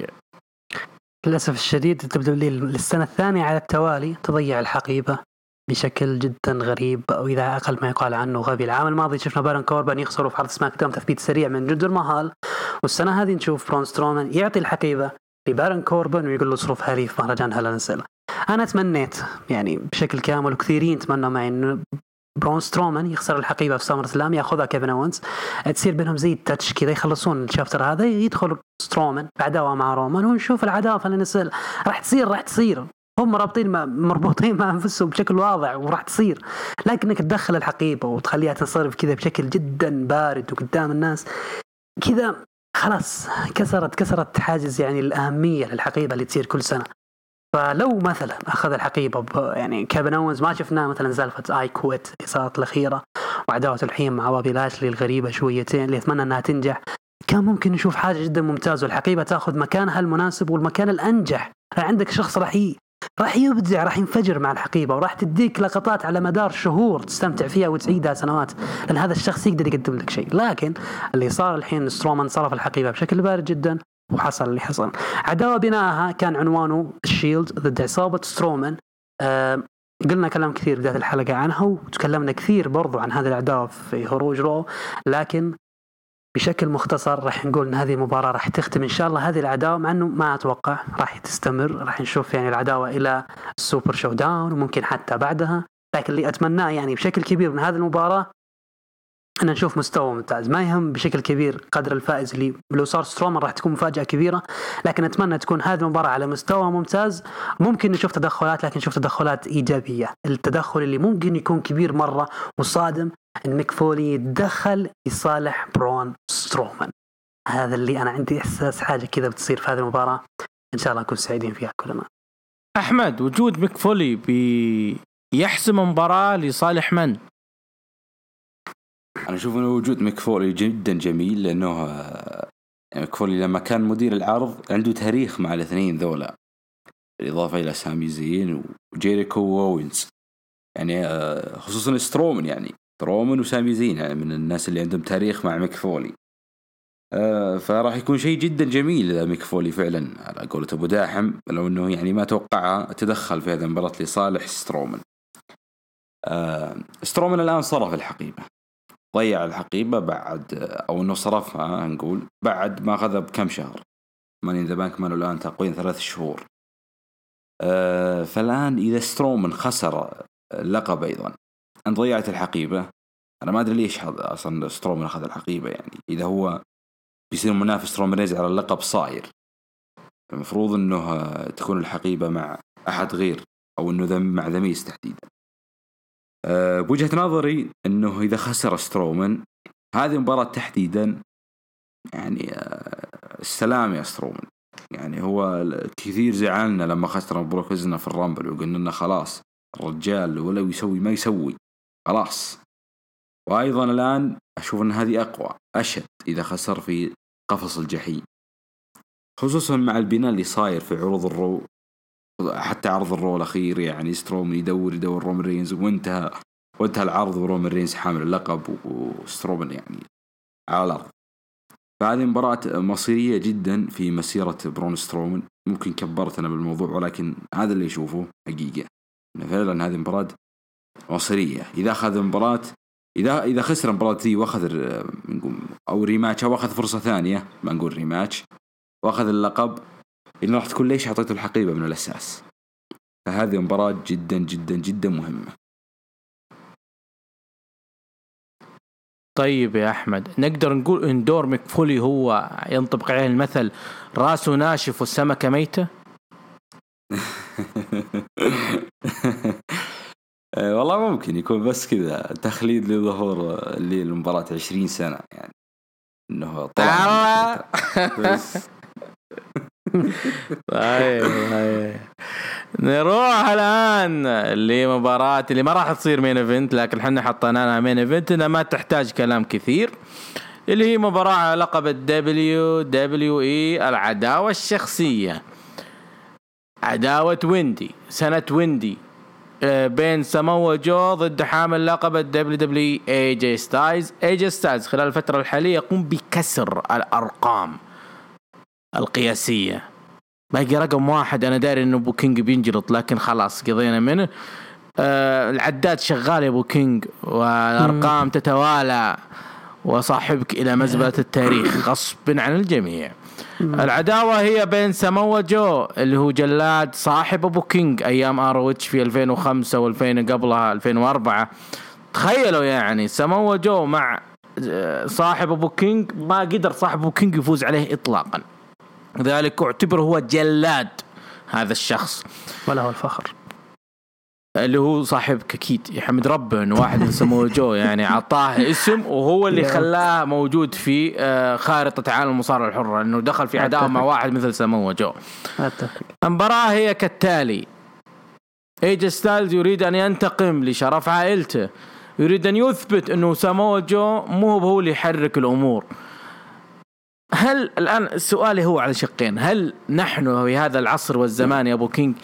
Speaker 2: للأسف الشديد تبدو لي للسنة الثانية على التوالي تضيع الحقيبة بشكل جدا غريب، أو إذا أقل ما يقال عنه غبي. العام الماضي شفنا بارن كوربن يخسروا في عرض سماك داون تثبيت سريع من جندر مهال، والسنة هذه نشوف برون سترومان يعطي الحقيبة لبارن كوربن ويقول له صرف هذه في مهرجان هلا نسل. أنا تمنيت يعني بشكل كامل وكثيرين تمنوا معي إنه برون سترومان يخسر الحقيبة في سامر سلام، ياخذها كيفن أوينز، تصير بينهم زي التاتش كذا، يخلصون الشابتر هذا، يدخل سترومان بعداوة مع رومان ونشوف العداوة في نسل. راح تصير راح تصير هم رابطين مربوطين مع أنفسهم بشكل واضح وراح تصير، لكنك تدخل الحقيبة وتخليها تصرف كذا بشكل جدا بارد وقدام الناس كذا، خلاص كسرت كسرت حاجز يعني الأهمية للحقيبة اللي تصير كل سنة. فلو مثلا أخذ الحقيبة يعني كيفن أوينز، ما شفناه مثلا زلفة آي كويت اللي صارت الأخيرة وعداوة الحين مع بابي لاشلي الغريبة شويتين اللي أتمنى أنها تنجح، كان ممكن نشوف حاجة جدا ممتازة والحقيبة تأخذ مكانها المناسب والمكان الأنجح. عندك شخص راح ي... راح يبدع، راح ينفجر مع الحقيبة وراح تديك لقطات على مدار شهور تستمتع فيها وتعيدها سنوات، لأن هذا الشخص يقدر يقدم لك شيء. لكن اللي صار الحين سترومان صرف الحقيبة بشكل بارد جدا وحصل اللي حصل. عداوة بناءها كان عنوانه الشيلد ضد عصابة سترومان. أه قلنا كلام كثير بداية الحلقة عنها وتكلمنا كثير برضو عن هذه العداوة في هروج رو، لكن بشكل مختصر راح نقول ان هذه المباراة راح تختم ان شاء الله هذه العداوة، مع انه ما اتوقع راح تستمر، راح نشوف يعني العداوة الى السوبر شو داون وممكن حتى بعدها. لكن اللي اتمناه يعني بشكل كبير من هذه المباراة ان نشوف مستوى ممتاز، ما يهم بشكل كبير قدر الفائز اللي لو صار سترومان راح تكون مفاجأة كبيرة، لكن اتمنى تكون هذه المباراة على مستوى ممتاز. ممكن نشوف تدخلات، لكن نشوف تدخلات ايجابية. التدخل اللي ممكن يكون كبير مرة وصادم ان ميك فولي يتدخل لصالح برون سترومان، هذا اللي انا عندي احساس حاجة كذا بتصير في هذه المباراة، ان شاء الله نكون سعيدين فيها كلنا.
Speaker 1: احمد، وجود ميك فولي بيحسم مباراة لصالح من؟
Speaker 3: أنا أشوف أنه وجود ميك فولي جدا جميل، لأنه ميك فولي لما كان مدير العرض عنده تاريخ مع الاثنين ذولا، بالإضافة إلى سامي زين وجيريكو ووينز، يعني خصوصا سترومان، يعني سترومان وسامي زين يعني من الناس اللي عندهم تاريخ مع ميك فولي. فراح يكون شيء جدا جميل إذا ميك فولي فعلا على قولة أبو داحم، لو أنه يعني ما توقع تدخل في هذا المباراة لصالح سترومان. سترومان الآن صرف الحقيبة، ضيع الحقيبة بعد، أو أنه صرفها نقول بعد ما أخذها بكم شهر. ماني ذا بانك ماله الآن تقريبا ثلاث شهور. أه فالآن إذا سترومان خسر اللقب أيضا، أن ضيعت الحقيبة. أنا ما أدري ليش أصلا سترومان أخذ الحقيبة، يعني إذا هو بيصير منافس رومان رينز على اللقب صاير، المفروض أنه تكون الحقيبة مع أحد غير، أو أنه ذم مع ذميس تحديدا. أه بوجهة نظري أنه إذا خسر سترومان هذه المباراة تحديدا، يعني أه السلام يا سترومان. يعني هو كثير زعلنا لما خسر بروك ليزنر في الرامبل، وقلنا لنا خلاص الرجال ولا يسوي ما يسوي خلاص. وأيضا الآن أشوف أن هذه أقوى أشد إذا خسر في قفص الجحيم، خصوصا مع البناء اللي صاير في عروض الرو حتى عرض الرو الأخير يعني سترومان يدور يدور رومان رينز وانتهى وانتهى العرض ورومان رينز حامل اللقب وسترومان يعني على الأرض. فهذه مباراة مصيرية جدا في مسيرة برون سترومان. ممكن كبرت أنا بالموضوع ولكن هذا اللي يشوفه حقيقة فعلا هذه مباراة مصيرية. إذا أخذ المباراة إذا إذا خسر المباراة دي وأخذ أو ريماتش أو أخذ فرصة ثانية ما نقول ريماتش وأخذ اللقب إنه راح تكون ليش أعطيته الحقيبة من الأساس. فهذه مباراة جدا جدا جدا مهمة.
Speaker 1: طيب يا أحمد نقدر نقول إن دور ميك فولي هو ينطبق عليه المثل راسه ناشف والسمكة ميتة؟
Speaker 3: والله ممكن يكون بس كذا تخليد لظهور اللي المباراة عشرين سنة يعني إنه طلع.
Speaker 1: طيب نروح الآن لمباراة اللي ما راح تصير مين إيفنت لكن حنا حطينا لها مين إيفنت إنها ما تحتاج كلام كثير اللي هي مباراة على لقب الدبليو دبليو إي العداوة الشخصية. عداوة ويندي سنة ويندي بين ساموا جو ضد حامل لقب الدبليو دبليو إي جي ستايلز. إي جي ستايلز خلال الفترة الحالية يقوم بكسر الأرقام القياسية. باقي رقم واحد أنا داري إنه أبو كينج بينجلط لكن خلاص قضينا منه. آه العداد شغال يا أبو كينج والأرقام تتوالى وصاحبك إلى مزبلة التاريخ غصب عن الجميع. العداوة هي بين ساموا جو اللي هو جلاد صاحب أبو كينج أيام آروتش في ألفين وخمسة والفين قبلها ألفين وأربعة. تخيلوا يعني ساموا جو مع صاحب أبو كينج ما قدر صاحب أبو كينج يفوز عليه إطلاقا. ذلك اعتبر هو جلاد هذا الشخص
Speaker 2: وله الفخر
Speaker 1: اللي هو صاحبك أكيد يحمد ربه إنه واحد من ساموا جو يعني عطاه اسم وهو اللي خلاه موجود في خارطة عالم المصارعة الحرة إنه دخل في عداوة مع واحد مثل ساموا جو. المباراة هي كالتالي: إي جي ستايلز يريد أن ينتقم لشرف عائلته، يريد أن يثبت إنه ساموا جو مو هو اللي يحرك الأمور. هل الآن السؤال هو على شقين: هل نحن في هذا العصر والزمان يا أبو كينج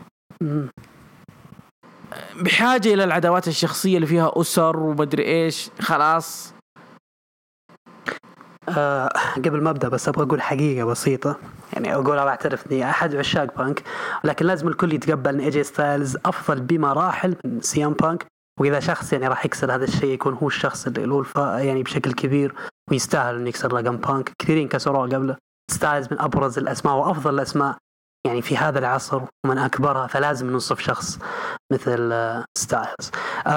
Speaker 1: بحاجة إلى العداوات الشخصية اللي فيها أسر ومدري إيش؟ خلاص
Speaker 2: أه قبل ما أبدأ بس أبغى أقول حقيقة بسيطة يعني أقول أنا أعترف إني أحد عشاق بانك لكن لازم الكل يتقبل إن إي جي ستايلز أفضل بمراحل من سي إم بانك. وإذا شخص يعني راح يكسر هذا الشيء يكون هو الشخص اللي له يعني بشكل كبير ويستاهل إنه يكسر رقم بانك. كثيرين كسروه قبله. ستايلز من أبرز الأسماء وأفضل الأسماء يعني في هذا العصر ومن أكبرها فلازم ننصف شخص مثل ستايلز.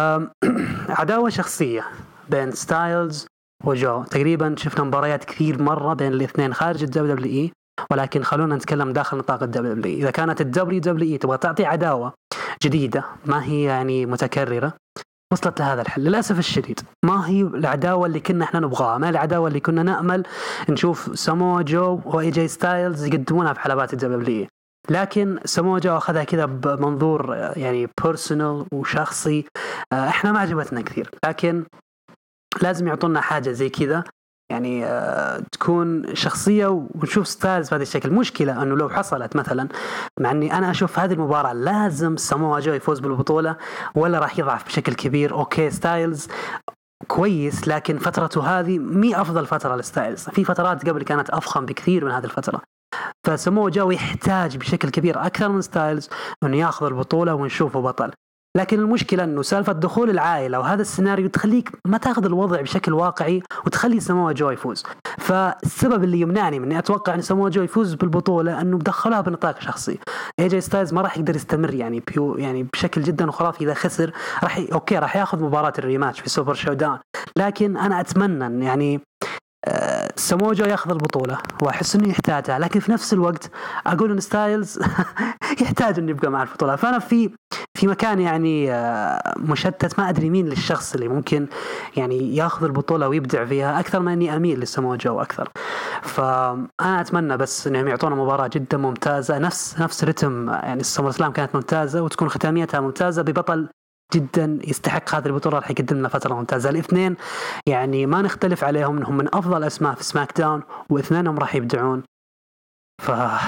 Speaker 2: عداوة شخصية بين ستايلز وجو تقريبا شفنا مباريات كثير مرة بين الاثنين خارج الدبليو دبليو إي ولكن خلونا نتكلم داخل نطاق الدبليو دبليو إي. إذا كانت الدبليو دبليو إي تبغى تعطي عداوة جديدة ما هي يعني متكررة وصلت لهذا الحل للأسف الشديد. ما هي العداوة اللي كنا احنا نبغاها، ما العداوة اللي كنا نأمل نشوف ساموا جو وإي جي ستايلز يقدمونها في حلبات الدبليو دبليو إي. لكن ساموا جو أخذها كذا بمنظور يعني بيرسونال وشخصي احنا ما عجبتنا كثير. لكن لازم يعطونا حاجة زي كذا يعني آه تكون شخصية ونشوف ستايلز بهذا الشكل. مشكلة أنه لو حصلت مثلا مع أني أنا أشوف هذه المباراة لازم ساموا جو يفوز بالبطولة ولا راح يضعف بشكل كبير. أوكي ستايلز كويس لكن فترته هذه مي أفضل فترة لستايلز. في فترات قبل كانت أفخم بكثير من هذه الفترة. فساموا جو يحتاج بشكل كبير أكثر من ستايلز أنه يأخذ البطولة ونشوفه بطل. لكن المشكلة أنه سالفة دخول العائلة وهذا السيناريو تخليك ما تأخذ الوضع بشكل واقعي وتخلي ساموا جو يفوز. فالسبب اللي يمنعني من أتوقع أن ساموا جو يفوز بالبطولة أنه بدخلها بنطاق شخصي. إي جي ستايلز ما راح يقدر يستمر يعني بيو يعني بشكل جدا خرافي. إذا خسر راح ي... أوكي راح يأخذ مباراة الريماتش في سوبر شو داون لكن أنا أتمنى أن يعني أه ساموا جو ياخذ البطولة وأحس إنه يحتاجها. لكن في نفس الوقت أقول إن ستايلز يحتاج إنه يبقى مع البطولة. فأنا في في مكان يعني أه مشتت ما أدري مين للشخص اللي ممكن يعني ياخذ البطولة ويبدع فيها أكثر ما إني أميل لساموا جو أكثر. فأنا أتمنى بس إنهم يعطونا مباراة جدا ممتازة نفس نفس رتم يعني السمر سلام كانت ممتازة وتكون ختاميتها ممتازة ببطل جدا يستحق هذه البطولة راح يقدم لنا فترة ممتازة. الاثنين يعني ما نختلف عليهم انهم من افضل اسماء في سماك داون واثنينهم راح يبدعون. ف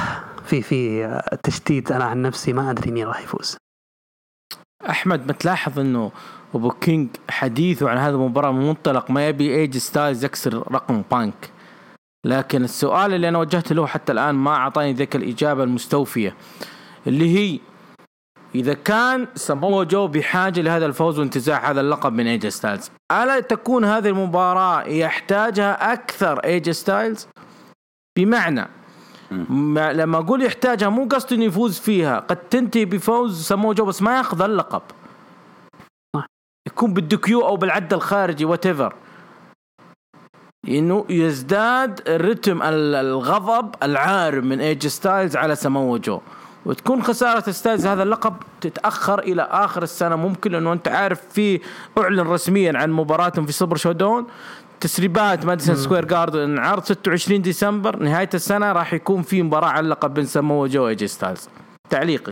Speaker 2: في في تشتيت. أنا عن نفسي ما أدري مين راح يفوز.
Speaker 1: أحمد بتلاحظ إنه أبو كينج حديثه عن هذه المباراة من منطلق ما يبي إيج ستايلز يكسر رقم بانك، لكن السؤال اللي أنا وجهته له حتى الآن ما أعطاني ذيك الإجابة المستوفية، اللي هي إذا كان ساموا جو بحاجة لهذا الفوز وانتزاع هذا اللقب من إيج ستايلز، ألا تكون هذه المباراة يحتاجها أكثر إيج ستايلز؟ بمعنى لما أقول يحتاجها مو قصد إنه يفوز فيها، قد تنتهي بفوز ساموا جو بس ما يأخذ اللقب، يكون بالدكيو أو بالعد الخارجي whatever، إنه يزداد الرتم الغضب العارم من إيج ستايلز على ساموا جو، وتكون خسارة ستايلز هذا اللقب تتأخر إلى آخر السنة ممكن، لأنه أنت عارف في أعلن رسميا عن مباراتهم في سوبر شودون، تسريبات ماديسون سكوير جاردن، عرض ستة وعشرين ديسمبر نهاية السنة راح يكون في مباراة على اللقب بين ساموا جو وإيج ستايلز. تعليقك؟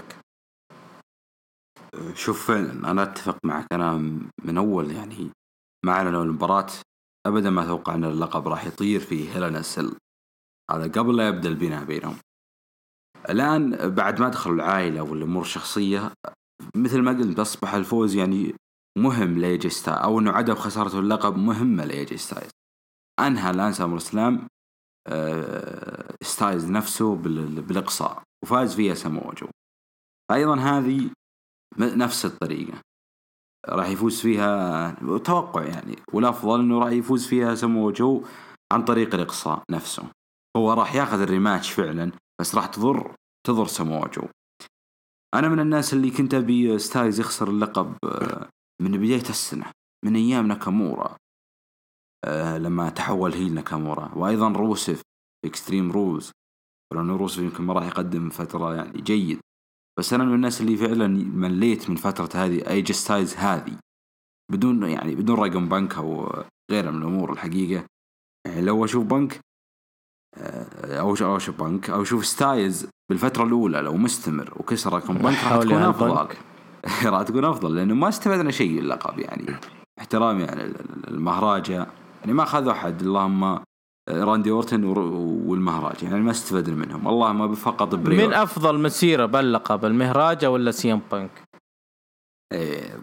Speaker 3: شوف أنا أتفق معك، أنا من أول يعني معنا لو المباراة أبدا ما توقع أن اللقب راح يطير في هيلنا سيل، هذا قبل لا يبدأ البناء بينهم. الآن بعد ما دخلوا العائلة والأمور الشخصية مثل ما قلت أصبح الفوز يعني مهم لإيج ستايلز، أو إنه عدم خسارته اللقب مهمة لإيج ستايلز. أنهى الآن سامر إسلام ستايلز نفسه بالإقصاء وفاز فيها ساموا جو، أيضا هذه نفس الطريقة راح يفوز فيها توقع يعني، والأفضل إنه راح يفوز فيها ساموا جو عن طريق الإقصاء نفسه. هو راح ياخذ الريماتش فعلا بس راح تضر تضر ساموا جو. أنا من الناس اللي كنت أبي ستايلز يخسر اللقب من بداية السنة، من أيام ناكامورا لما تحول هيل ناكامورا، وأيضا روسف في إكستريم روز، ولأنه روسف يمكن ما راح يقدم فترة يعني جيد، بس أنا من الناس اللي فعلا مليت من فترة هذه إيج ستايلز هذه بدون يعني بدون رقم بنك أو غيرها من الأمور. الحقيقة يعني لو أشوف بنك أو أو شوف بنك أو شوف ستايلز بالفترة الأولى لو مستمر وكسر رقم بنك راح تكون أفضل راح تكون أفضل لأنه ما استفدنا شيء اللقب يعني. احترامي يعني المهراجة يعني ما أخذوا أحد، اللهم راندي أورتن والمهراج يعني ما استفدنا منهم، والله ما فقط بريور.
Speaker 1: من أفضل مسيرة باللقب المهراجة ولا سيام بانك؟
Speaker 3: إيه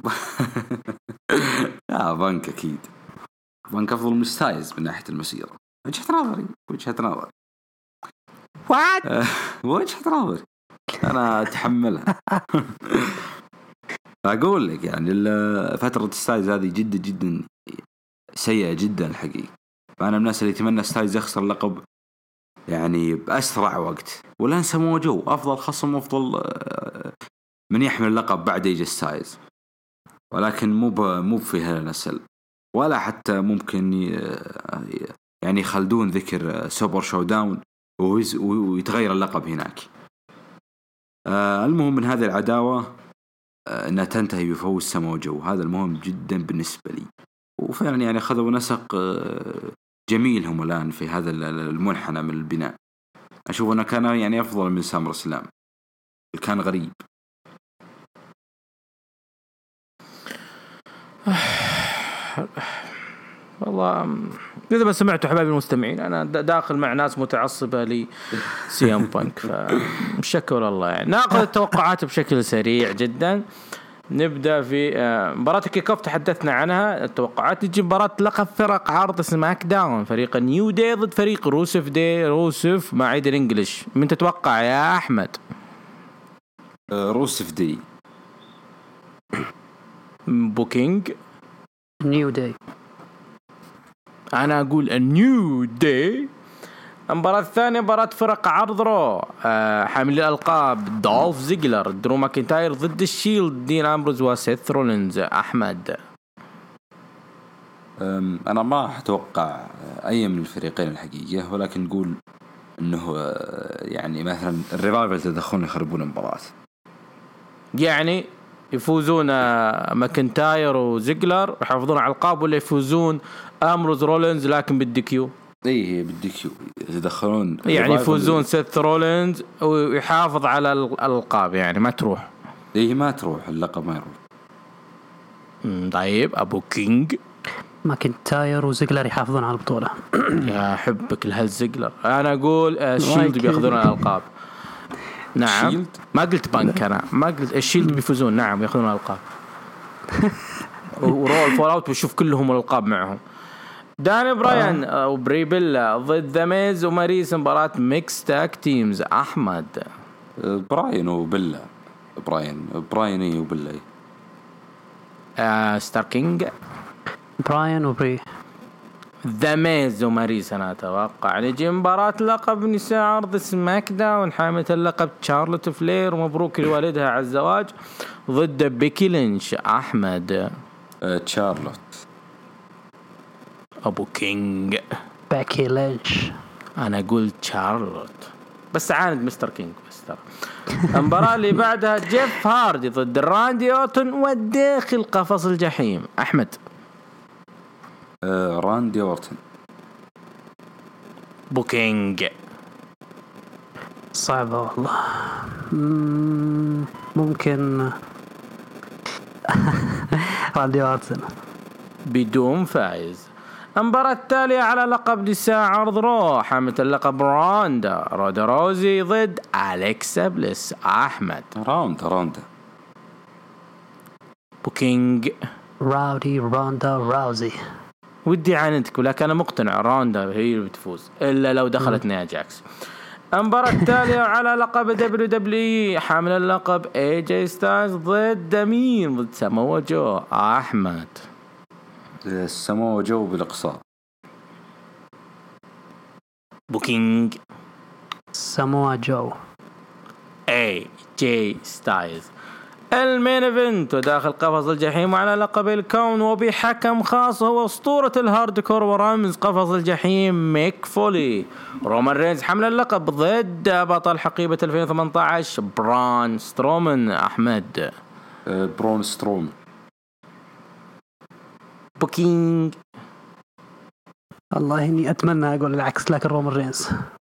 Speaker 3: آه بانك أكيد، بانك أفضل من ستايلز من ناحية المسيرة. وجهة نظري وجهة نظري
Speaker 1: وات
Speaker 3: وجهة نظري أنا أتحملها. أقول لك يعني فترة ستايلز هذه جدا جدا سيئة جدا الحقيقة، فأنا من الناس اللي يتمنى ستايلز يخسر اللقب يعني بأسرع وقت. ولا ساموا جو أفضل خصم أفضل من يحمل اللقب بعد إيج ستايلز، ولكن مو مو في هيل سيل، ولا حتى ممكن يعني يخلدون ذكر سوبر شو داون ويتغير اللقب هناك. المهم من هذه العداوة أنها تنتهي بفوز ساموا جو، هذا المهم جدا بالنسبة لي، وفعلا يعني خذوا نسق جميل هم الآن في هذا المنحنى من البناء. أشوف أنه كان يعني أفضل من سامر إسلام، كان غريب.
Speaker 1: والله إذا ما سمعتوا حبايبي المستمعين أنا داخل مع ناس متعصبة لي سيام بانك، فشكر الله يعني. ناخذ التوقعات بشكل سريع جدا. نبدأ في مباراة كيك اوف تحدثنا عنها، التوقعات تجي مباراة لقب فرق عرض سماك داون، فريق نيو داي ضد فريق روسف داي. روسف ما عيد الانجليش، من تتوقع يا أحمد؟
Speaker 3: روسف داي.
Speaker 1: بوكينج
Speaker 2: نيو داي.
Speaker 1: أنا أقول النيو داي. المباراة الثانية مباراة فرق عرض رو، أه حامل الألقاب دولف زيجلر درو ماكنتاير ضد الشيلد دين أمبروز وسيث رولينز. أحمد؟
Speaker 3: أنا ما أتوقع أي من الفريقين الحقيقة، ولكن نقول أنه يعني مثلا الريفايفل تدخلون يخربون المباراة، يعني
Speaker 1: يفوزون ماكنتاير وزيجلر يحافظون على الألقاب، ولا يفوزون أمبروز رولينز لكن بالديكيو؟
Speaker 3: ايه بالديكيو يدخلون
Speaker 1: يعني يفوزون سيث رولينز ويحافظ على الألقاب، يعني ما تروح.
Speaker 3: ايه ما تروح اللقب، ما يروح.
Speaker 1: طيب أبو كينج؟
Speaker 2: ماكنتاير وزيجلر يحافظون على البطولة.
Speaker 1: يا حبك لهالزيجلر. أنا أقول الشيلد بيأخذون الألقاب. نعم
Speaker 3: شيلد؟
Speaker 1: ما قلت بانك أنا ما قلت الشيلد بيفوزون نعم يأخذون الألقاب ورول فول اوت بشوف كلهم الألقاب معهم. داني براين آه. وبري بيلا ضد ذا ميز وماريس مباراة ميكس تاك تيمز. أحمد
Speaker 3: براين وبيلا براين برايني وبيلا
Speaker 1: آه ستار كينج
Speaker 2: براين وبري
Speaker 1: ذا ميز وماريس. أنا أتوقع نجي مباراة لقب نساء عرض سماك داون حاملة اللقب شارلوت فلير ومبروك لوالدها على الزواج ضد بيكي لينش. أحمد
Speaker 3: آه، شارلوت.
Speaker 1: أبو كينج
Speaker 2: بيكي لينش.
Speaker 1: أنا قلت شارلوت بس عاند مستر كينج بس ترى. المباراة اللي بعدها جيف هاردي ضد راندي أورتون والداخل قفص الجحيم. أحمد
Speaker 3: آه، راندي أورتون.
Speaker 1: بوكينج
Speaker 2: صعبة والله. ممكن راندي أورتون
Speaker 1: بدون فائز. المباراة التالية على لقب نساء عرض رو حاملة اللقب روندا رودا روزي ضد أليكسا بليس. أحمد
Speaker 3: روندا روندا.
Speaker 1: بوكينج
Speaker 2: راودي روندا راوزي.
Speaker 1: ودي عاندك ولكن أنا مقتنع روندا هي اللي بتفوز إلا لو دخلت نيا جاكس. المباراة التالية على لقب دبليو دبليو حامل اللقب اي جي ستايلز ضد مين؟ ضد ساموا جو. أحمد
Speaker 3: ساموا جو بالإقصاء.
Speaker 1: بوكينج
Speaker 2: ساموا جو.
Speaker 1: اي جي ستايلز. المين ايفنت وداخل قفص الجحيم وعلى لقب الكون وبحكم خاص هو أسطورة الهاردكور ورمز قفص الجحيم ميك فولي. رومان رينز حمل اللقب ضد بطل حقيبة ألفين وثمانية عشر بران سترومان. أحمد
Speaker 3: أه برون ستروم.
Speaker 1: بوكينج
Speaker 2: والله إني أتمنى أقول العكس لكن رومان رينز.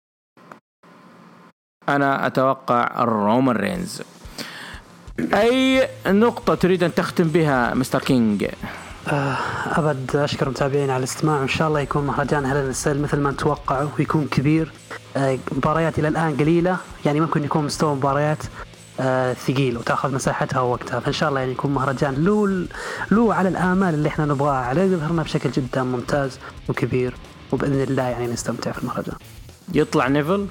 Speaker 1: أنا أتوقع الرومان رينز. أي نقطة تريد أن تختم بها مستر كينج؟
Speaker 2: أبد أشكر المتابعين على الاستماع وإن شاء الله يكون مهرجان هل السيل مثل ما نتوقعه ويكون كبير. مباريات إلى الآن قليلة يعني ممكن يكون مستوى مباريات ثقيل وتأخذ مساحتها ووقتها فإن شاء الله يعني يكون مهرجان له له على الآمال اللي إحنا نبغاها عليه يظهرنا بشكل جدا ممتاز وكبير وبإذن الله يعني نستمتع في المهرجان.
Speaker 1: يطلع نيفل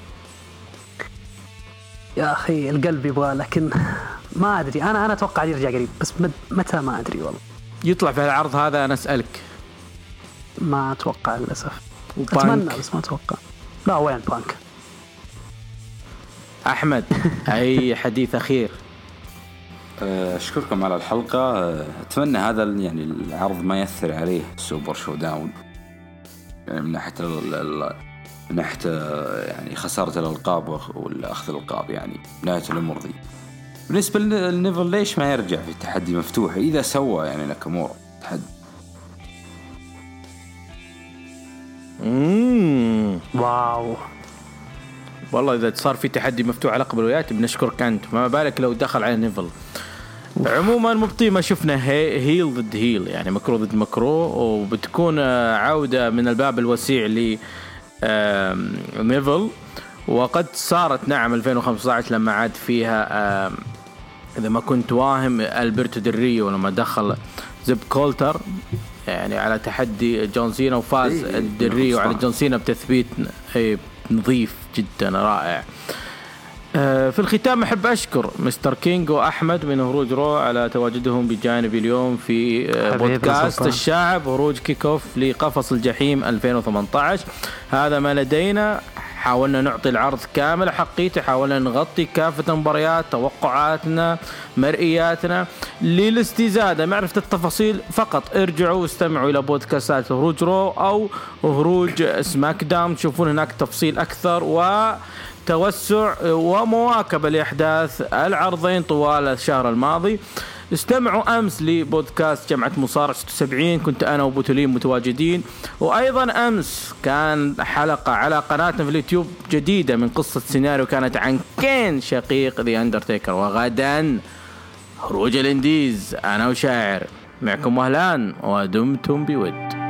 Speaker 2: يا أخي القلب يبغى لكن ما أدري. أنا أنا أتوقع يرجع قريب بس متى ما أدري والله.
Speaker 1: يطلع في العرض هذا أنا أسألك.
Speaker 2: ما أتوقع للأسف.
Speaker 1: وبانك.
Speaker 2: أتمنى بس ما أتوقع. لا وين بانك؟
Speaker 1: أحمد أي حديث أخير؟
Speaker 3: أشكركم على الحلقة. أتمنى هذا يعني العرض ما يأثر عليه سوبر شو داون يعني من ناحية ال من ناحية يعني خسارة الألقاب والأخذ الألقاب يعني نهاية الأمور دي. بالنسبة للنيفل ليش ما يرجع في التحدي مفتوح إذا سوى يعني ناكامورا تحدي؟
Speaker 1: مم.
Speaker 2: واو
Speaker 1: والله إذا صار في تحدي مفتوح على لقب الولايات بنشكرك أنت ما بالك لو دخل على نيفل. عموما مبطي ما شفنا هيل ضد هيل يعني مكرو ضد مكرو وبتكون عودة من الباب الوسيع ل نيفل وقد صارت نعم ألفين وخمسة عشر لما عاد فيها إذا ما كنت واهم ألبرتو دريو لما دخل زب كولتر يعني على تحدي جون سينا وفاز
Speaker 3: إيه
Speaker 1: دريو على جون سينا بتثبيت نظيف جدا رائع. في الختام أحب أشكر مستر كينج وأحمد من هروج رو على تواجدهم بجانبي اليوم في بودكاست الشعب هروج كيك أوف لقفص الجحيم ألفين وثمانية عشر. هذا ما لدينا. حاولنا نعطي العرض كامل حقيقي حاولنا نغطي كافة مباريات توقعاتنا مرئياتنا. للاستزادة معرفة التفاصيل فقط ارجعوا واستمعوا إلى بودكاستات هروج رو أو هروج سماك داون تشوفون هناك تفصيل أكثر و توسع ومواكبة لأحداث العرضين طوال الشهر الماضي. استمعوا أمس لبودكاست جمعة مصارع ستة وسبعين كنت أنا وبوتولين متواجدين وأيضا أمس كان حلقة على قناتنا في اليوتيوب جديدة من قصة سيناريو كانت عن كين شقيق ذا أندرتيكر. وغدا هروج الانديز أنا وشاعر معكم أهلان ودمتم بود.